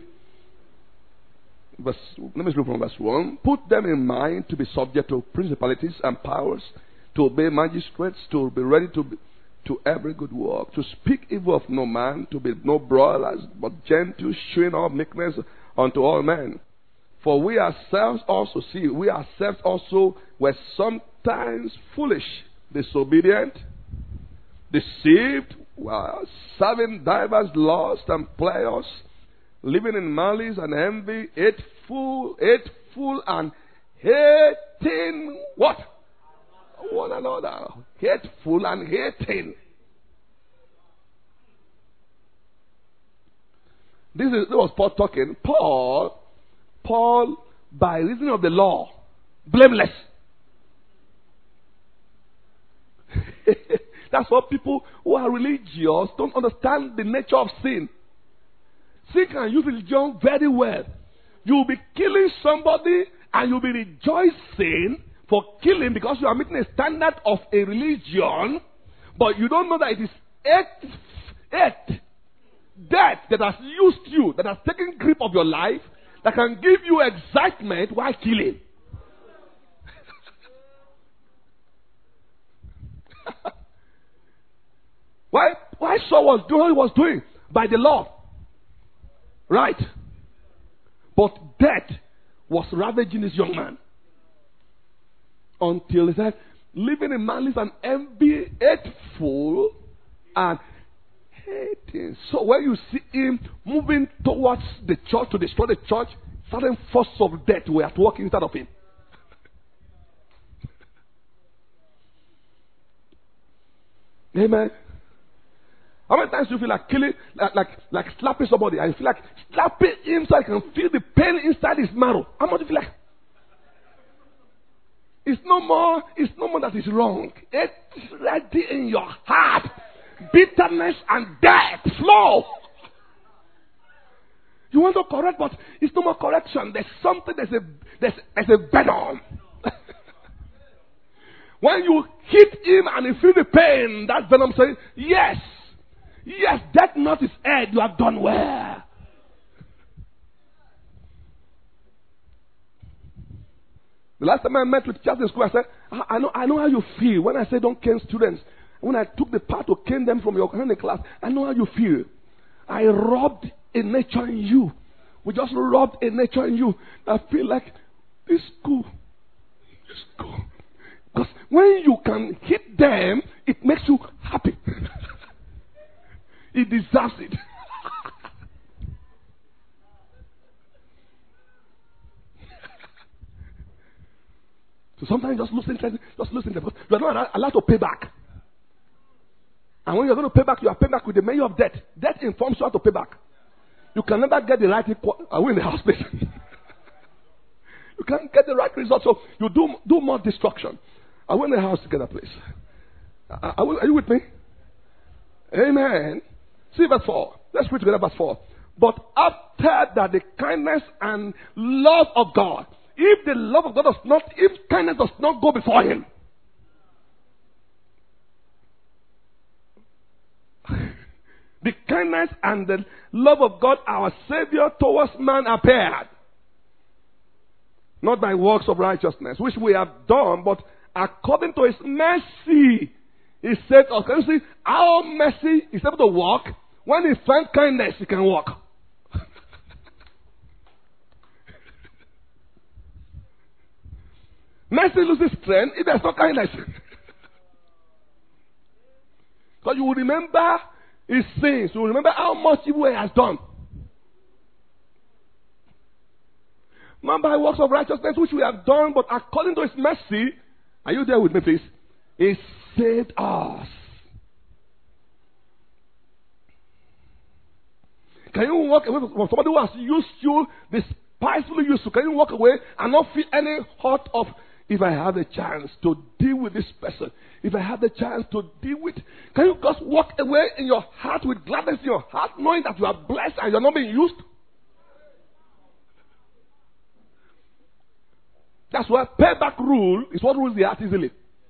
Verse, let me read from verse one. Put them in mind to be subject to principalities and powers, to obey magistrates, to be ready to be, to every good work, to speak evil of no man, to be no brawlers, but gentle, showing all meekness unto all men. For we ourselves also see, we ourselves also were sometimes foolish, disobedient, deceived, while serving divers lusts and pleasures, living in malice and envy, hateful, hateful and hating what? One another. Hateful and hating. This is this was Paul talking. Paul, Paul, by reason of the law, blameless. That's what people who are religious don't understand the nature of sin. Sin can use religion very well. You'll be killing somebody and you'll be rejoicing for killing because you are meeting a standard of a religion, but you don't know that it is hate, hate, death that has used you, that has taken grip of your life, that can give you excitement while killing. Why, why Saul was doing what he was doing? By the law. Right. But death was ravaging this young man. Until he said, living in malice and envy, hateful and hating. So when you see him moving towards the church to destroy the church, certain forces of death were at work inside of him. Amen. How many times do you feel like killing, like, like, like slapping somebody, and you feel like slapping him so I can feel the pain inside his marrow? How much do you feel like? It's no more, it's no more that is wrong. It's ready in your heart. Bitterness and death flow. You want to correct, but it's no more correction. There's something, there's a, there's, there's a venom. When you hit him and you feel the pain, that venom says, yes, yes, that not his head, you have done well. The last time I met with Charles in school, I said, I, I know I know how you feel. When I say don't cane students, when I took the part to cane them from your kind class, I know how you feel. I rubbed a nature in you. We just rubbed a nature in you. I feel like this school, this school. Because when you can hit them, it makes you happy. It deserves it. So sometimes you just lose interest, just lose interest. You are not allowed to pay back. And when you are going to pay back, you are paying back with the measure of debt. Debt informs you how to pay back. You can never get the right equal. Are we in the house, please? You can't get the right result, so you do do more destruction. Are we in the house together, please? Are, are, we, are you with me? Amen. See verse four. Let's read together verse four. But after that, the kindness and love of God. If the love of God does not, if kindness does not go before him, the kindness and the love of God, our Savior towards man appeared, not by works of righteousness, which we have done, but according to his mercy, he saved us. Can you see our mercy is able to walk? When he finds kindness, he can walk. Mercy loses strength if there's no kindness. Because you will remember his sins. You will remember how much evil he has done. Not by works of righteousness which we have done, but according to his mercy. Are you there with me, please? He saved us. Can you walk away from somebody who has used you, despisefully used you? Can you walk away and not feel any hurt of, if I have a chance to deal with this person, if I have the chance to deal with, can you just walk away in your heart with gladness in your heart, knowing that you are blessed and you are not being used? That's why payback rule is what rules the heart easily.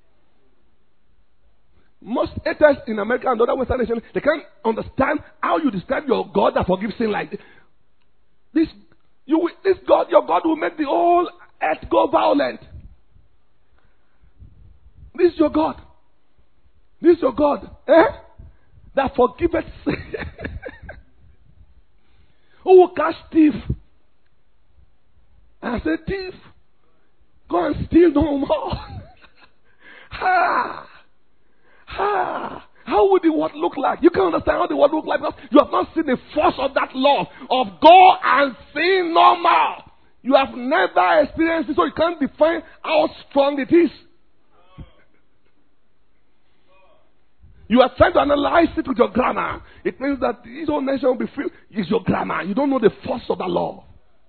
Most haters in America and other Western nations, they can't understand how you describe your God that forgives sin like this. This, you, this God, your God will make the whole earth go violent. This is your God. This is your God. Eh? That forgiveth sin. Who will catch thief? And I say, thief, go and steal no more. Ha! Ha! How would the world look like? You can understand how the world look like because you have not seen the force of that law of go and sin no more. You have never experienced it, so you can't define how strong it is. You are trying to analyze it with your grammar. It means that this whole nation will be free. It's your grammar. You don't know the force of the law.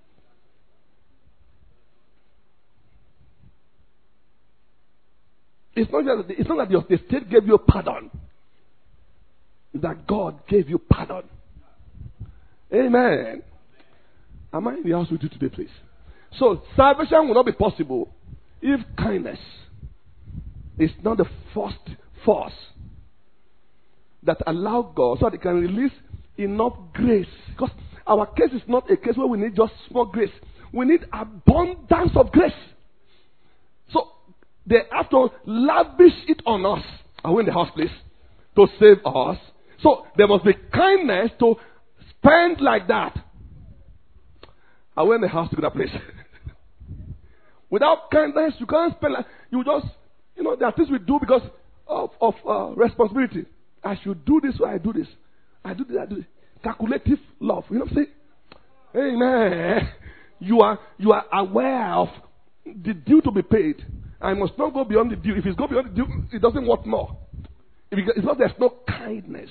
It's not just, it's not that your, the state gave you pardon. It's that God gave you pardon. Amen. Am I in the house with you today, please? So, salvation will not be possible if kindness is not the first force that allow God so that He can release enough grace. Because our case is not a case where we need just small grace. We need abundance of grace. So, they have to lavish it on us. Are we in the house, please? To save us. So, there must be kindness to spend like that. Are we in the house together, please? Without kindness, you can't spend like, you just, you know, there are things we do because of, of uh, responsibility. I should do this, or I do this. I do this, I do this. Calculative love. You know what I'm saying? Amen. You are, you are aware of the due to be paid. I must not go beyond the due. If it's go beyond the due, it doesn't work more. If it's not, there's no kindness.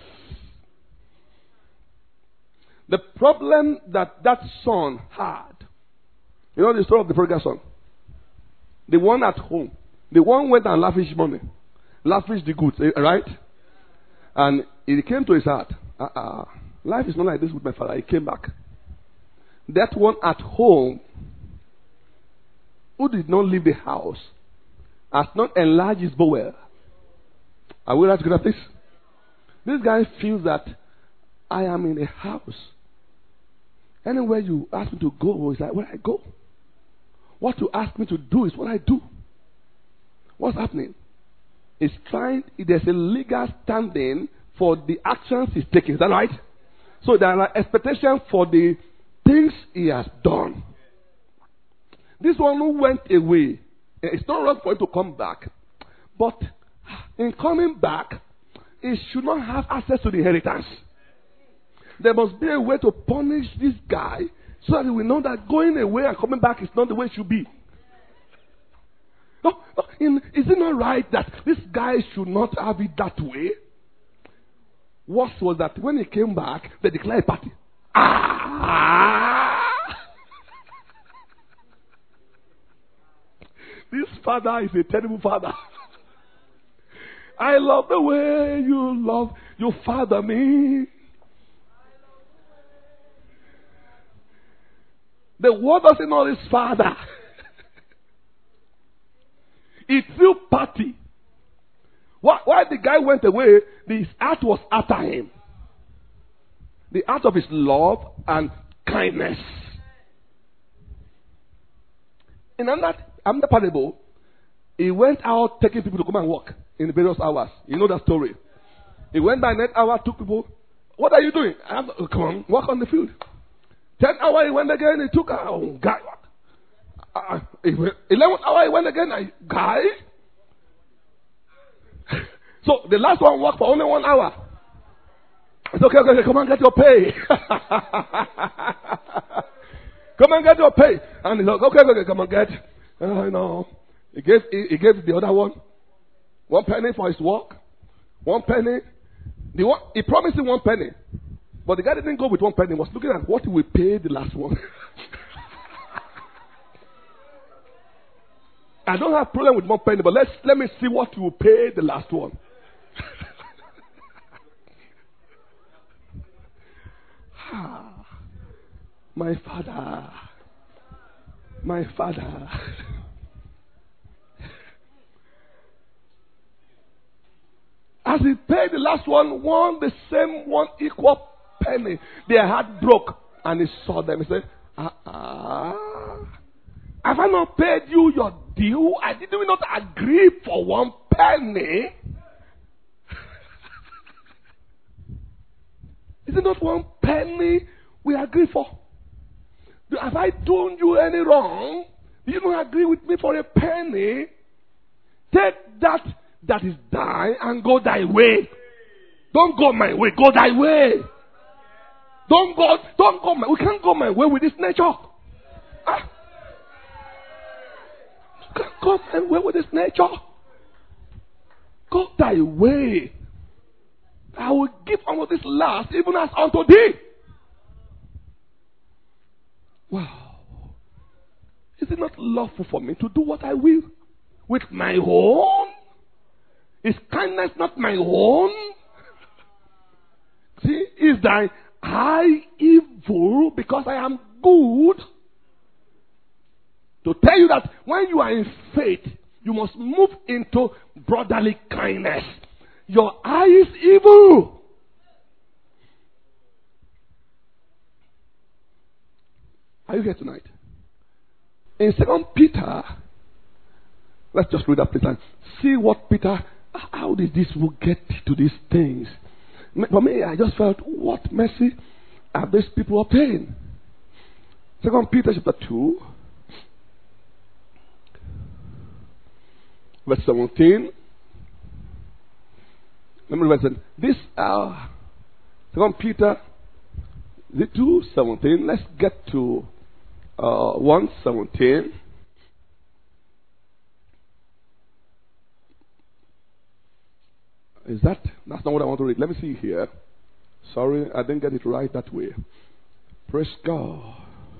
The problem that that son had, you know the story of the prodigal son? The one at home. The one went and lavished money. Lavished the goods, right? And it came to his heart. Uh-uh. Life is not like this with my father. He came back. That one at home who did not leave the house has not enlarged his bowel. Are we right together, please? This guy feels that I am in a house. Anywhere you ask me to go is like where I go. What you ask me to do is what I do. What's happening? He's trying, there's a legal standing for the actions he's taking. Is that right? So there are expectations for the things he has done. This one who went away, it's not wrong for him to come back. But in coming back, he should not have access to the inheritance. There must be a way to punish this guy so that he will know that going away and coming back is not the way it should be. No, no, in, is it not right that this guy should not have it that way? Worse was that when he came back, they declared a party. Ah! This father is a terrible father. I love the way you love your father me. The word doesn't know his father. He threw party. Why, why the guy went away, his heart was after him. The heart of his love and kindness. In another, another parable, he went out taking people to come and walk in the various hours. You know that story. He went by next hour, took people. What are you doing? I'm, come on, walk on the field. Ten hour he went again, he took a oh, guy. Uh, eleventh hour he went again, a guy. So the last one worked for only one hour. It's okay, okay, okay, come and get your pay. Come and get your pay. And he's like, okay, okay, come and get. Uh, you know, he gave, he, he gave the other one one penny for his work. One penny. The one, he promised him one penny. But the guy didn't go with one penny. He was looking at what he will pay the last one. I don't have problem with one penny, but let's let me see what you will pay the last one. My father. My father. As he paid the last one, one the same one equal penny. Their heart broke, and he saw them. He said, "Ah, uh-uh. Have I not paid you your due? I didn't not agree for one penny. Is it not one penny we agree for? Have I done you any wrong? Do you not agree with me for a penny? Take that that is thine and go thy way. Don't go my way, go thy way. Don't go, don't go my we can't go my way with this nature. Ah. You can't go my way with this nature. Go thy way. I will give unto this last even as unto thee. Wow. Is it not lawful for me to do what I will with my own? Is kindness not my own? See, is thy eye evil because I am good? To tell you that when you are in faith, you must move into brotherly kindness. Your eye is evil. Are you here tonight? In Second Peter, let's just read that please and see what Peter, how did this will get to these things? For me, I just felt, what mercy have these people obtained? Second Peter chapter two, verse seventeen. Let me read it. This uh, Second Peter the two seventeen. Let's get to uh, one seventeen. Is that? That's not what I want to read. Let me see here. Sorry, I didn't get it right that way. Praise God.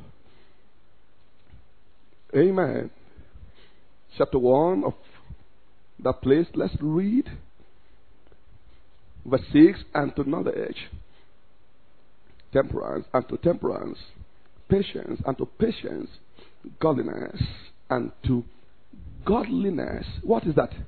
Amen. Chapter one of that place. Let's read verse six. And to knowledge, temperance, and to temperance, patience, and to patience, godliness, and to godliness. What is that?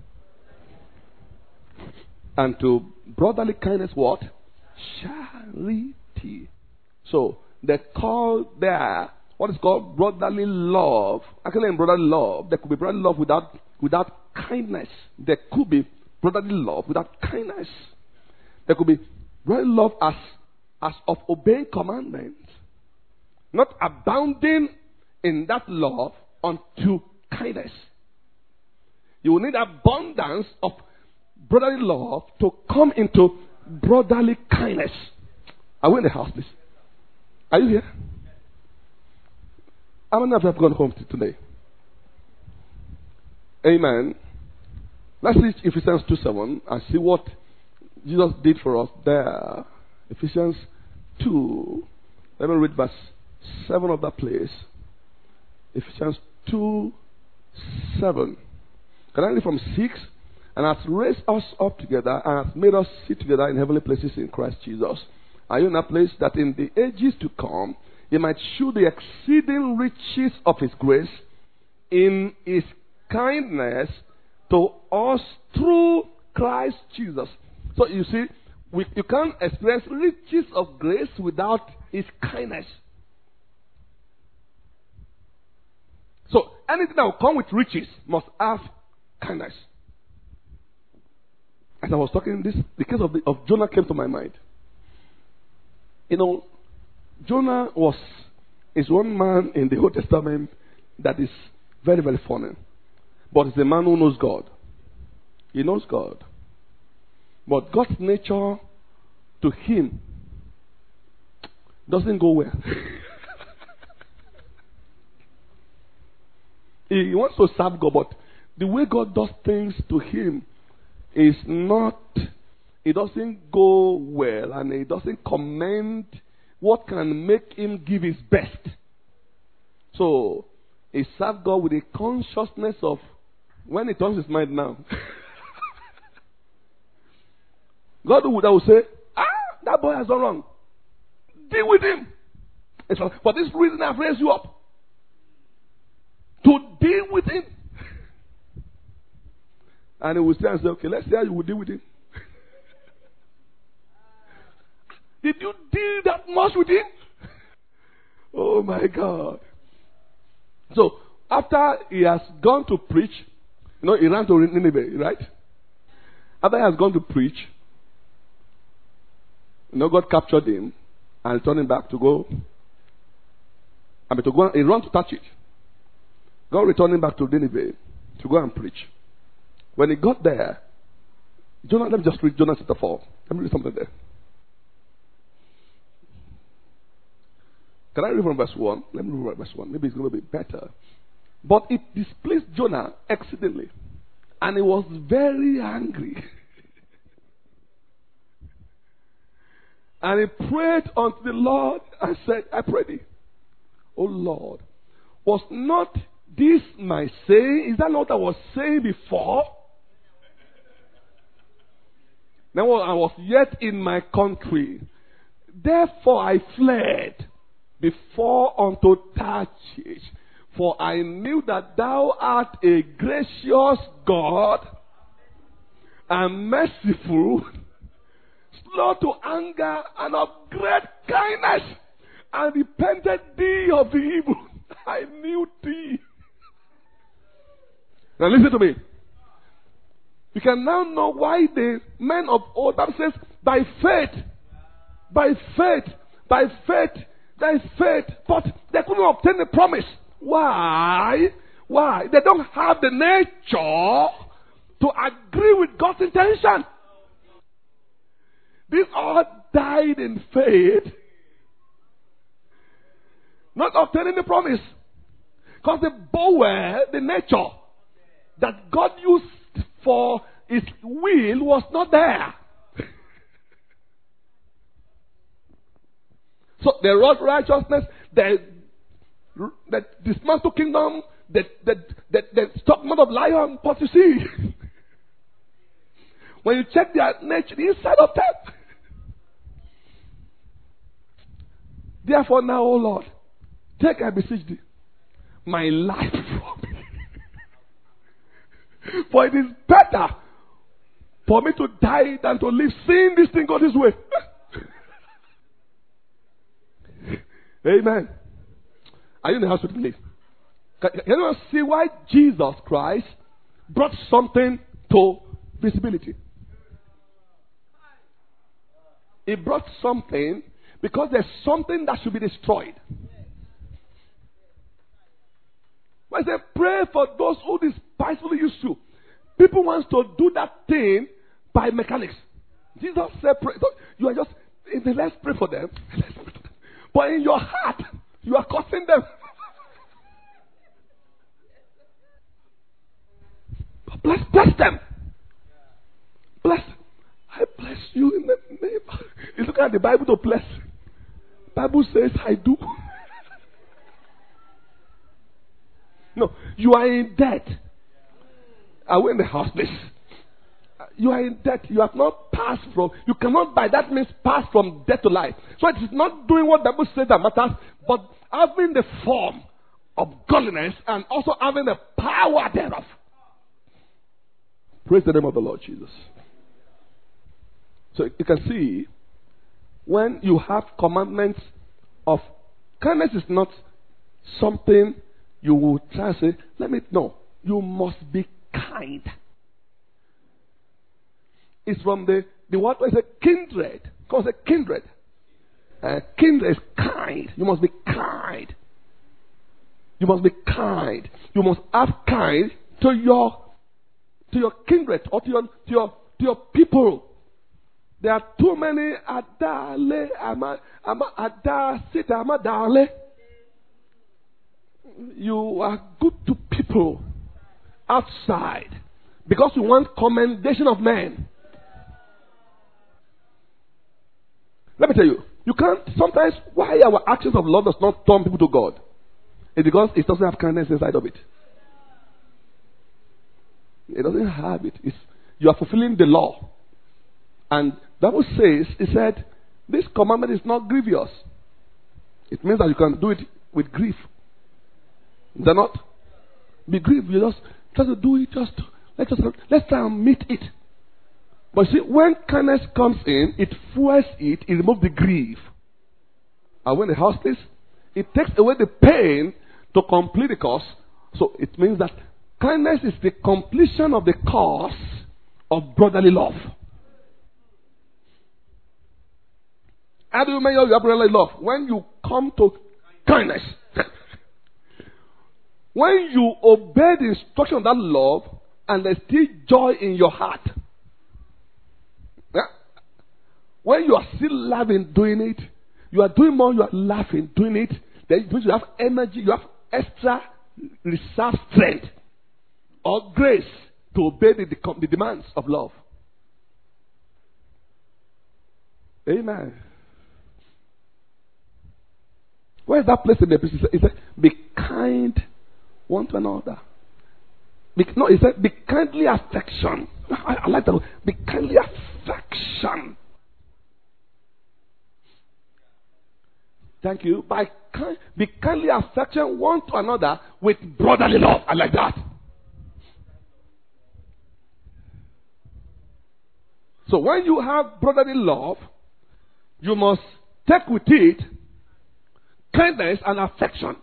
And to brotherly kindness, what? Charity. So, they call there what is called brotherly love. Actually, in brotherly love, there could be brotherly love without, without kindness. There could be brotherly love without kindness. There could be brotherly love as, as of obeying commandments. Not abounding in that love unto kindness. You will need abundance of brotherly love to come into brotherly kindness. Are we in the house, please? Are you here? How many of you have gone home today? Amen. Let's read Ephesians two seven and see what Jesus did for us there. Ephesians two. Let me read verse seven of that place. Ephesians two seven. Can I read from six? And has raised us up together and has made us sit together in heavenly places in Christ Jesus. Are you in a place that in the ages to come, He might show the exceeding riches of His grace in His kindness to us through Christ Jesus. So you see, we, you can't experience riches of grace without His kindness. So anything that will come with riches must have kindness. As I was talking, this the case of, the, of Jonah came to my mind. You know, Jonah was is one man in the Old Testament that is very, very funny. But it's a man who knows God. He knows God. But God's nature to him doesn't go well. He wants to serve God, but the way God does things to him is not, it doesn't go well, and it doesn't commend what can make him give his best. So, he served God with a consciousness of, when he turns his mind now, God would, I would say, ah, that boy has done wrong. Deal with him. It's for, for this reason I've raised you up. To deal with him. And he will say and say, okay, let's see how you will deal with him. Did you deal that much with him? Oh my God. So, after he has gone to preach, you know, he ran to Nineveh, right? After he has gone to preach, you know, God captured him and returned him back to go. I mean, to go, he ran to touch it. God returned him back to Nineveh to go and preach. When he got there, Jonah, let me just read Jonah chapter four. Let me read something there. Can I read from verse one? Let me read from verse one. Maybe it's going to be better. But it displeased Jonah exceedingly, and he was very angry. And he prayed unto the Lord and said, I pray thee, O Lord, was not this my saying? Is that not what I was saying before? Now I was yet in my country. Therefore I fled before unto Tarshish, for I knew that thou art a gracious God and merciful, slow to anger and of great kindness, and repented thee of the evil. I knew thee. Now listen to me. You can now know why the men of old, Bible says, by faith, by faith, by faith, by faith, but they couldn't obtain the promise. Why? Why? They don't have the nature to agree with God's intention. These all died in faith, not obtaining the promise. Because the bower, the nature that God used for his will was not there. So they wrought righteousness, they, they dismantled kingdom, they, they, they, they stopped mouth of lion, but you see, when you check their nature, the inside of them. Therefore now, O Lord, take, I beseech thee, my life from me. For it is better for me to die than to live seeing this thing go this way. Amen. Are you in the house with me? Can, can you see why Jesus Christ brought something to visibility? He brought something because there's something that should be destroyed. When I say pray for those who despisefully use you, people want to do that thing by mechanics. Jesus said, pray. You are just, let's pray for them. Let's pray for them. But in your heart, you are cursing them. But bless, bless them. Bless them. I bless you in the name. You look at the Bible to bless. Bible says, I do. No, you are in debt. Are we in the house, please? You are in debt. You have not passed from, you cannot by that means pass from death to life. So it is not doing what the Bible says that matters, but having the form of godliness and also having the power thereof. Praise the name of the Lord Jesus. So you can see, when you have commandments of kindness is not something you will try to say, let me know. You must be kind. It's from the, the word is a kindred. Because a kindred. Uh, kindred is kind. You must be kind. You must be kind. You must have kind to your to your kindred or to your to your to your people. There are too many adale ama ama ada sita ama dale. You are good to people outside because you want commendation of men. Let me tell you, you can't, sometimes why our actions of love does not turn people to God is because it doesn't have kindness inside of it. It doesn't have it. It's, you are fulfilling the law. And the Bible says, it said, this commandment is not grievous. It means that you can do it with grief. Is that not? Be grieved. You just try to do it. Just let's just let's try and meet it. But see, when kindness comes in, it fuels it. It removes the grief. And when the house is, it takes away the pain to complete the course. So it means that kindness is the completion of the course of brotherly love. How do you measure your brotherly love? When you come to kindness. When you obey the instruction of that love and there's still joy in your heart. Yeah? When you are still laughing doing it, you are doing more, you are laughing doing it, then you have energy, you have extra reserve strength or grace to obey the, the, the demands of love. Amen. Where is that place in the epistle? It said, be kind one to another. Be, no, it said, be kindly affection. I, I like that word. Be kindly affection. Thank you. By kind, be kindly affection one to another with brotherly love. I like that. So when you have brotherly love, you must take with it kindness and affection.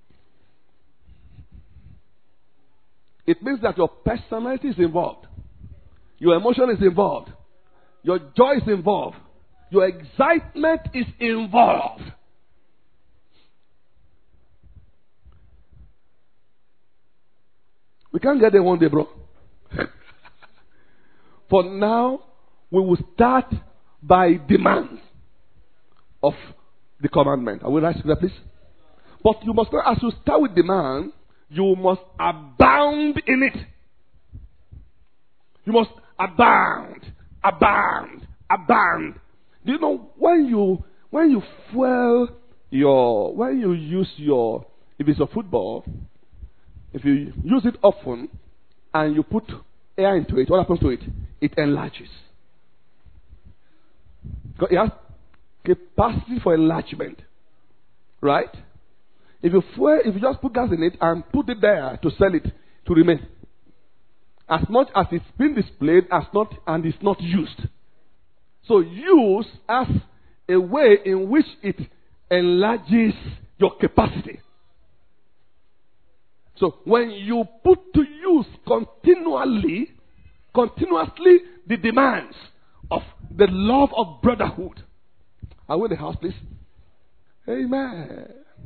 It means that your personality is involved. Your emotion is involved. Your joy is involved. Your excitement is involved. We can't get there one day, bro. For now, we will start by demand of the commandment. Are we right there, please? But you must not, as you start with demand, you must abound in it. You must abound, abound, abound. Do you know when you when you fuel your when you use your if it's a football, if you use it often and you put air into it, what happens to it? It enlarges. It has capacity for enlargement, right? If you fuel, if you just put gas in it and put it there to sell it to remain, as much as it's been displayed as not and is not used. So use as a way in which it enlarges your capacity. So when you put to use continually, continuously the demands of the love of brotherhood. Are we in the house, please? Amen.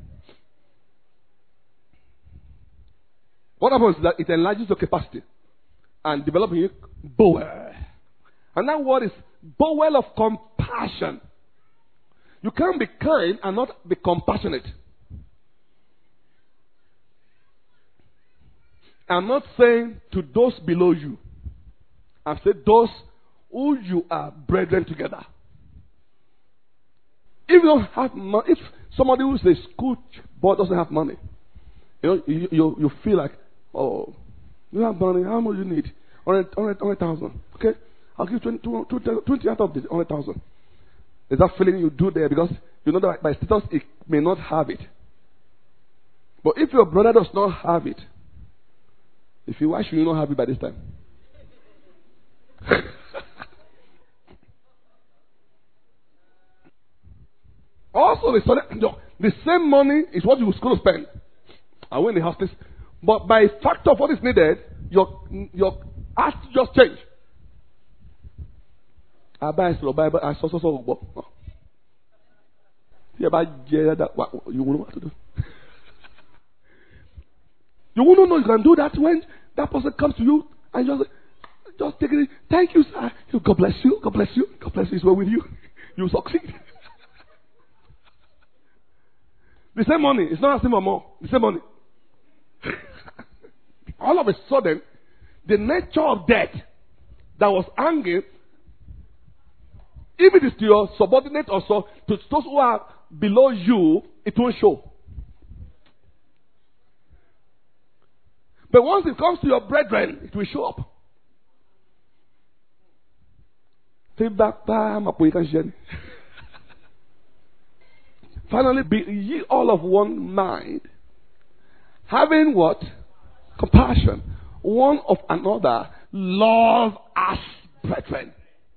What happens is that it enlarges your capacity and developing you bowel. And that word is bowel of compassion. You can't be kind and not be compassionate. I'm not saying to those below you. I'm saying those who you are brethren together. If you don't have money, if somebody who's a school boy doesn't have money, you know, you, you, you feel like, oh, you have money, how much you need? one hundred thousand. Okay? I'll give twenty, twenty out of this one hundred thousand. Is that feeling you do there? Because you know that by status, it may not have it. But if your brother does not have it, if you, why should you not have it by this time? Also, the, the same money is what you was going to spend. I win the house, please. But by factor of what is needed, your your ask just change. I buy a Bible, I saw so so. Yeah, but you won't know what to do. You won't know you can do that when that person comes to you and just just take it. Thank you, sir. God bless you. God bless you. God bless you. Is well with you. You succeed. The same money. It's not asking for more. The same money. All of a sudden, the nature of debt that was hanging, if it is to your subordinate or so, to those who are below you, it won't show. But once it comes to your brethren, it will show up. Finally, be ye all of one mind, having what? Compassion. One of another, love as brethren.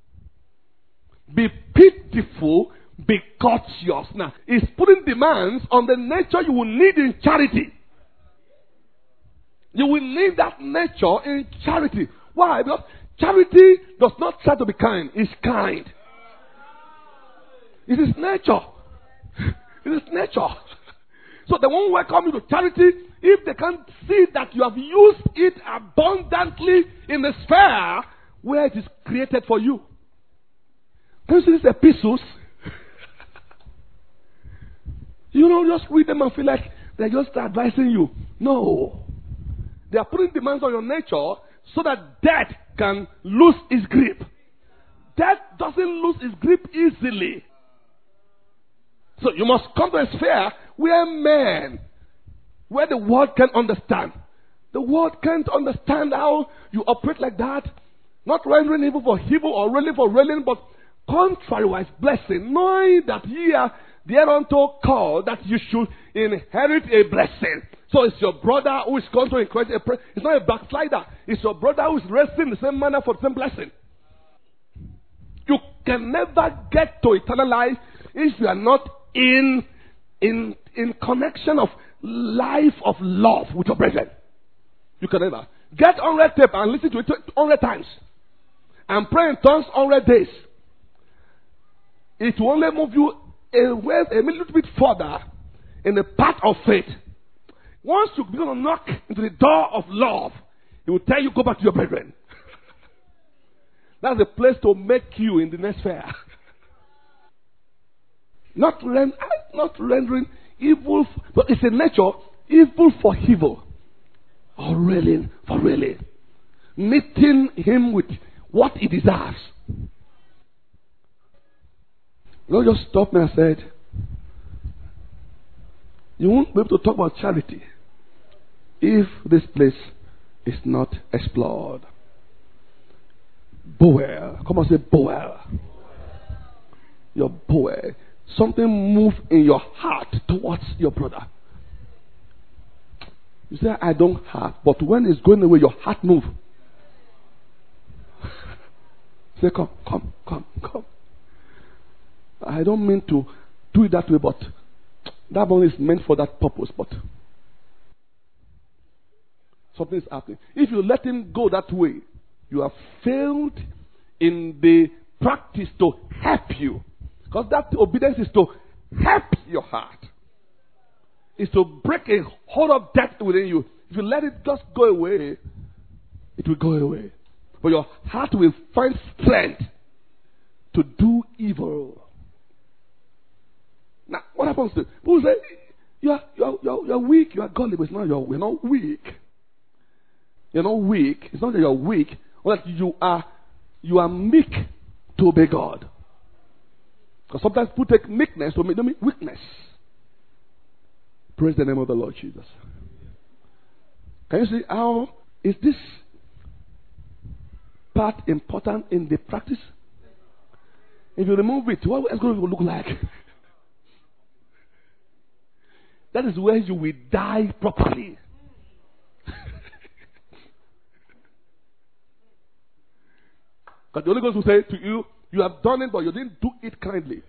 Be pitiful, be courteous. Now, it's putting demands on the nature you will need in charity. You will need that nature in charity. Why? Because charity does not try to be kind. It's kind. It is nature. It is nature. So they won't welcome you to charity if they can't see that you have used it abundantly in the sphere where it is created for you. Can you see these epistles? You don't just read them and feel like they're just advising you. No. They are putting demands on your nature so that death can lose its grip. Death doesn't lose its grip easily. So you must come to a sphere where men, where the world can understand. The world can't understand how you operate like that. Not rendering evil for evil or railing for railing, but contrariwise blessing, knowing that ye are thereunto called that you should inherit a blessing. So it's your brother who is going to encourage a prayer. It's not a backslider. It's your brother who is resting the same manner for the same blessing. You can never get to eternal life if you are not in in in connection of life of love with your brethren. You can never. Get on red tape and listen to it one hundred times. And pray in tongues one hundred days. It will only move you a, way, a little bit further in the path of faith. Once you begin to knock into the door of love, it will tell you, go back to your brethren. That's the place to make you in the next sphere. Not, rend, not rendering evil, but it's a nature, evil for evil. Or railing for railing. Meeting him with what he deserves. Lord just stopped me and said, you won't be able to talk about charity if this place is not explored. Boel. Come on, say Boel. Your Boel. Something move in your heart towards your brother. You say, I don't have. But when it's going away, your heart move. Say, come, come, come, come. I don't mean to do it that way, but that one is meant for that purpose. But something is happening. If you let him go that way, you have failed in the practice to help you. Because that obedience is to help your heart. It's to break a hold of death within you. If you let it just go away, it will go away. But your heart will find strength to do evil. Now, what happens to people say, you are, you are, you are, you are weak, you are godly, but it's not, you're, you're not weak. You're not weak. It's not that you're weak, but that you are, you are meek to obey God. Because sometimes people take meekness to make weakness. Praise the name of the Lord Jesus. Can you see how is this part important in the practice? If you remove it, what is going to look like? That is where you will die properly. Because the Holy Ghost will say to you, you have done it, but you didn't do it kindly.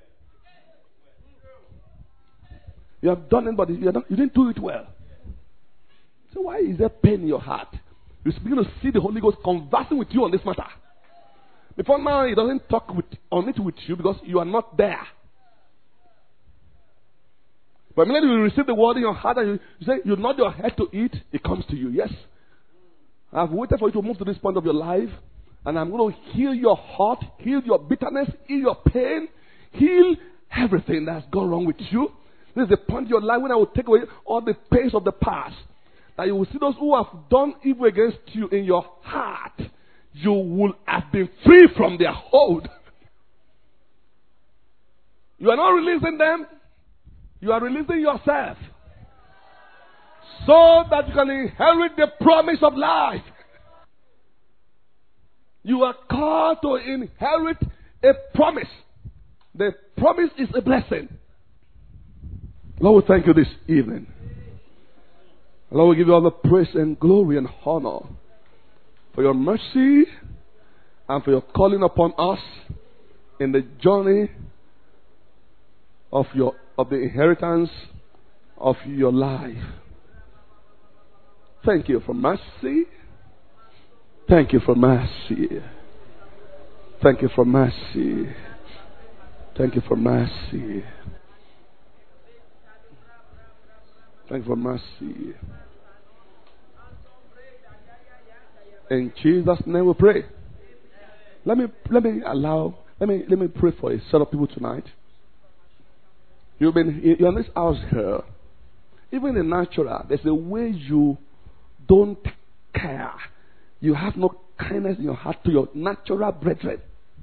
You have done it, but you, not, you didn't do it well. So why is there pain in your heart? You begin to see the Holy Ghost conversing with you on this matter. Before now, He doesn't talk with, on it with you because you are not there. But immediately you receive the word in your heart and you, you say, you nod your head to it, it comes to you. Yes. I've waited for you to move to this point of your life, and I'm going to heal your heart, heal your bitterness, heal your pain, heal everything that's gone wrong with you. This is the point of your life when I will take away all the pains of the past. That you will see those who have done evil against you in your heart. You will have been free from their hold. You are not releasing them. You are releasing yourself. So that you can inherit the promise of life. You are called to inherit a promise. The promise is a blessing. Lord, we thank you this evening. Lord, we give you all the praise and glory and honor for your mercy and for your calling upon us in the journey of your of the inheritance of your life. Thank you for mercy. Thank you for mercy. Thank you for mercy. Thank you for mercy. Thank you for mercy. In Jesus' name we pray. Let me let me allow let me let me pray for a set of people tonight. You've been you're in this house here. Even in the natural, there's a way you don't care. You have no kindness in your heart to your natural brethren.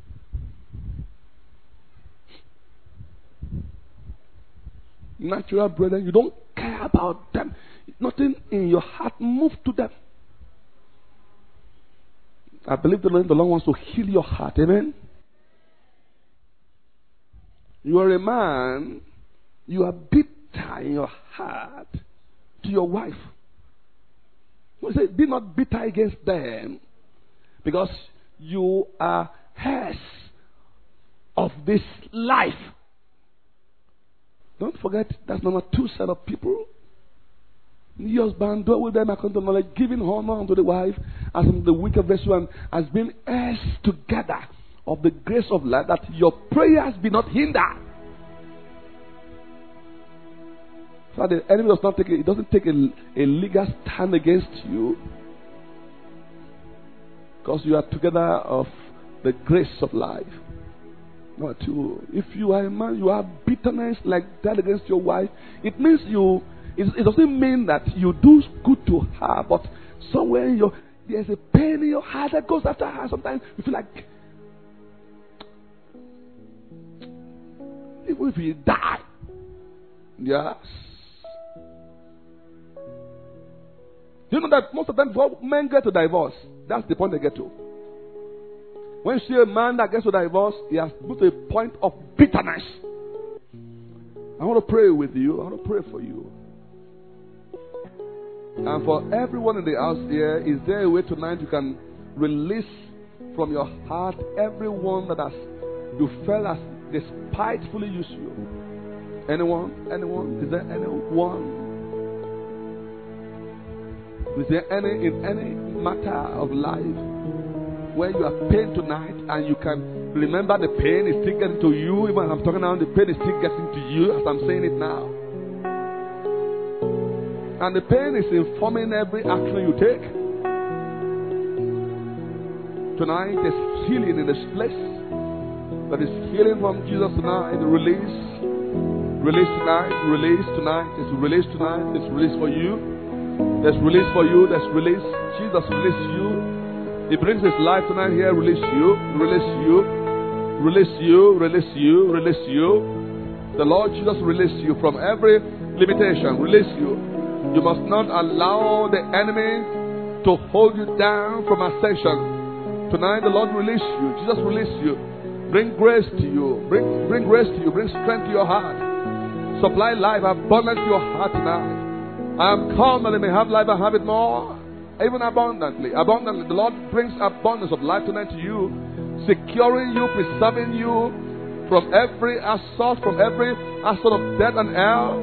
Natural brethren, you don't care about them. Nothing in your heart moves to them. I believe the Lord, the Lord wants to heal your heart. Amen. You are a man. You are bitter in your heart to your wife. You say, be not bitter against them, because you are heirs of this life. Don't forget, that's number two set of people. The husband, dwell with them according to knowledge, giving honor unto the wife as the weaker vessel, and as being heirs together of the grace of life, that your prayers be not hindered. So the enemy does not take a, it doesn't take a, a legal stand against you, because you are together of the grace of life. Number two, if you are a man, you have bitterness like that against your wife, it means you, it, it doesn't mean that you do good to her, but somewhere in your, there's a pain in your heart that goes after her. Sometimes you feel like, even if you die, yes. You know that most of the time before men get to divorce, that's the point they get to. When you see a man that gets to divorce, he has moved to a point of bitterness. I want to pray with you. I want to pray for you. And for everyone in the house here, is there a way tonight you can release from your heart everyone that has you felt as despitefully used you. Anyone? Anyone? Is there anyone? Is there any in any matter of life where you are pain tonight and you can remember the pain is still getting to you? Even as I'm talking now, the pain is still getting to you as I'm saying it now. And the pain is informing every action you take. Tonight there's healing in this place. There is healing from Jesus tonight. Release. Release tonight. Release tonight. It's release tonight. It's release for you. There's release for you. There's release. Jesus release you. He brings his life tonight here. Release you. Release you. Release you. Release you. Release you. The Lord Jesus release you from every limitation. Release you. You must not allow the enemy to hold you down from ascension. Tonight the Lord release you. Jesus release you. Bring grace to you. Bring, bring grace to you. Bring strength to your heart. Supply life abundant to your heart tonight. I am come that they may have life and have it more. Even abundantly. Abundantly. The Lord brings abundance of life tonight to you. Securing you, preserving you from every assault, from every assault of death and hell.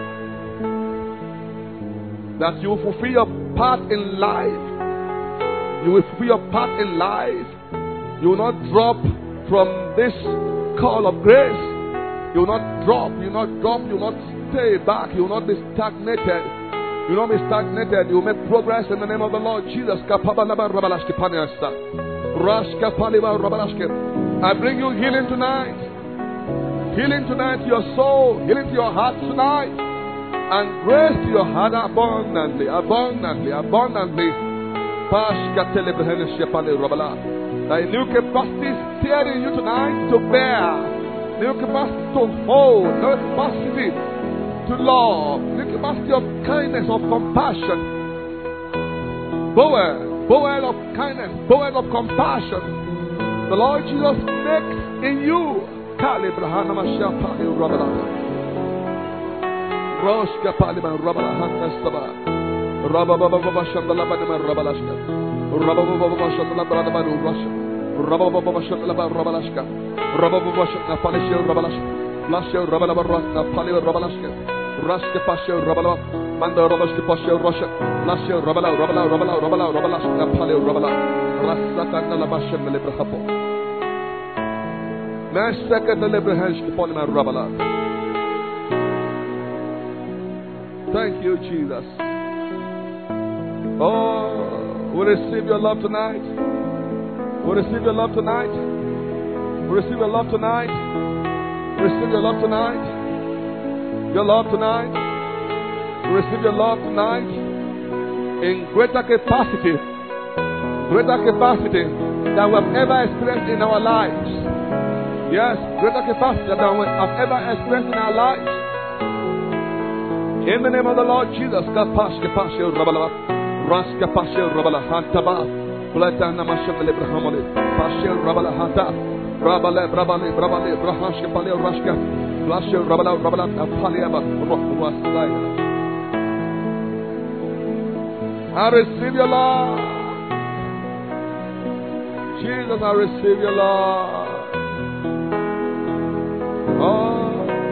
That you will fulfill your part in life. You will fulfill your part in life. You will not drop from this call of grace. You will not drop. You will not drop. You will not stay back. You will not be stagnated. You will not be stagnated. You will make progress in the name of the Lord Jesus. I bring you healing tonight. Healing tonight to your soul. Healing to your heart tonight. And grace to your heart abundantly, abundantly, abundantly. The new capacity is steering you tonight to bear. New capacity to hold. New capacity to love. New capacity of kindness, of compassion. Bower, bower of kindness, bower of compassion. The Lord Jesus makes in you. Roshka Paliman Rabala Hantastaba Rababa Shandalaban Rabalashka Rababa Shandalaban Russia Rababa Shandalaban Rabalashka Rababa Shana Palisha Rabalashka Lasha Rabalabara Pali Rabalashka Raska Pasha Rabala Manda Rabashka Pasha Russia Lasha Rabala Rabala Rabala Rabala Rabalashka Pali Rabala Rasatana Labasha Melibrahapo Nashaka the Librahanshka Polima Rabala. Thank you, Jesus. Oh, we receive your love tonight. We receive your love tonight. We receive your love tonight. We receive your love tonight. Your love tonight. We receive your love tonight in greater capacity. Greater capacity than we have ever experienced in our lives. Yes, greater capacity than we have ever experienced in our lives. In the name of the Lord Jesus, Kapash Kapash Rabala, Raska Pasha Rabala Hantaba, Blatana Masham Lebrahamole, Pasha Rabala Hanta, Rabale, Brabale, Brabale, Brahash Kapale, Rashka, Blasha Rabala, Rabala, Paliaba, Wasaya. I receive your love. Jesus, I receive your love. Oh.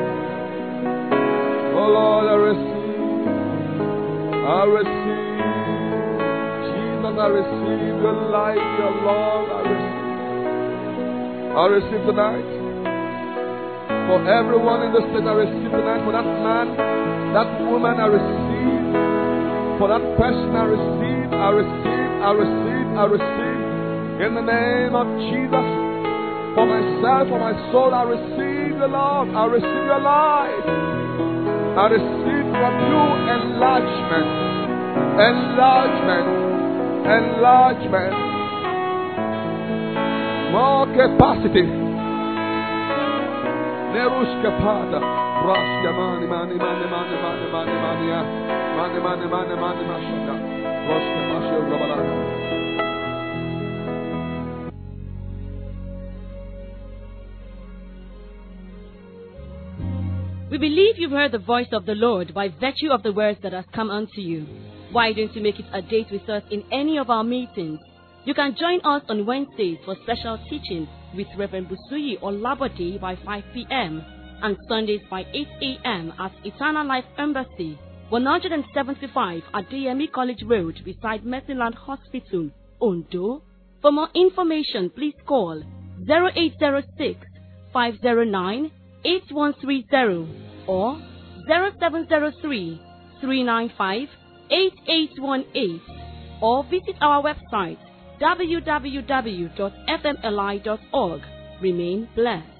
Oh Lord, I receive, I receive, Jesus, I receive your life, your love, I receive, I receive tonight, for everyone in this place, I receive tonight, for that man, that woman, I receive, for that person, I receive, I receive, I receive, I receive, in the name of Jesus, for myself, for my soul, I receive your love, I receive your life. I receive from you enlargement, enlargement, enlargement, more capacity. Nerushka pada, raska mani mani mani mani mani mani mani mani mani mani mani mashaka, raska masha rabala.
We believe you've heard the voice of the Lord by virtue of the words that have come unto you. Why don't you make it a date with us in any of our meetings? You can join us on Wednesdays for special teachings with Reverend Busuyi Olabode by five p.m. and Sundays by eight a.m. at Eternal Life Embassy, one seventy-five Adeyemi College Road beside Mercyland Hospital, Ondo. For more information, please call zero eight zero six, five zero nine, eight one three zero or zero seven zero three, three nine five, eight eight one eight or visit our website w w w dot f m l i dot org. Remain blessed.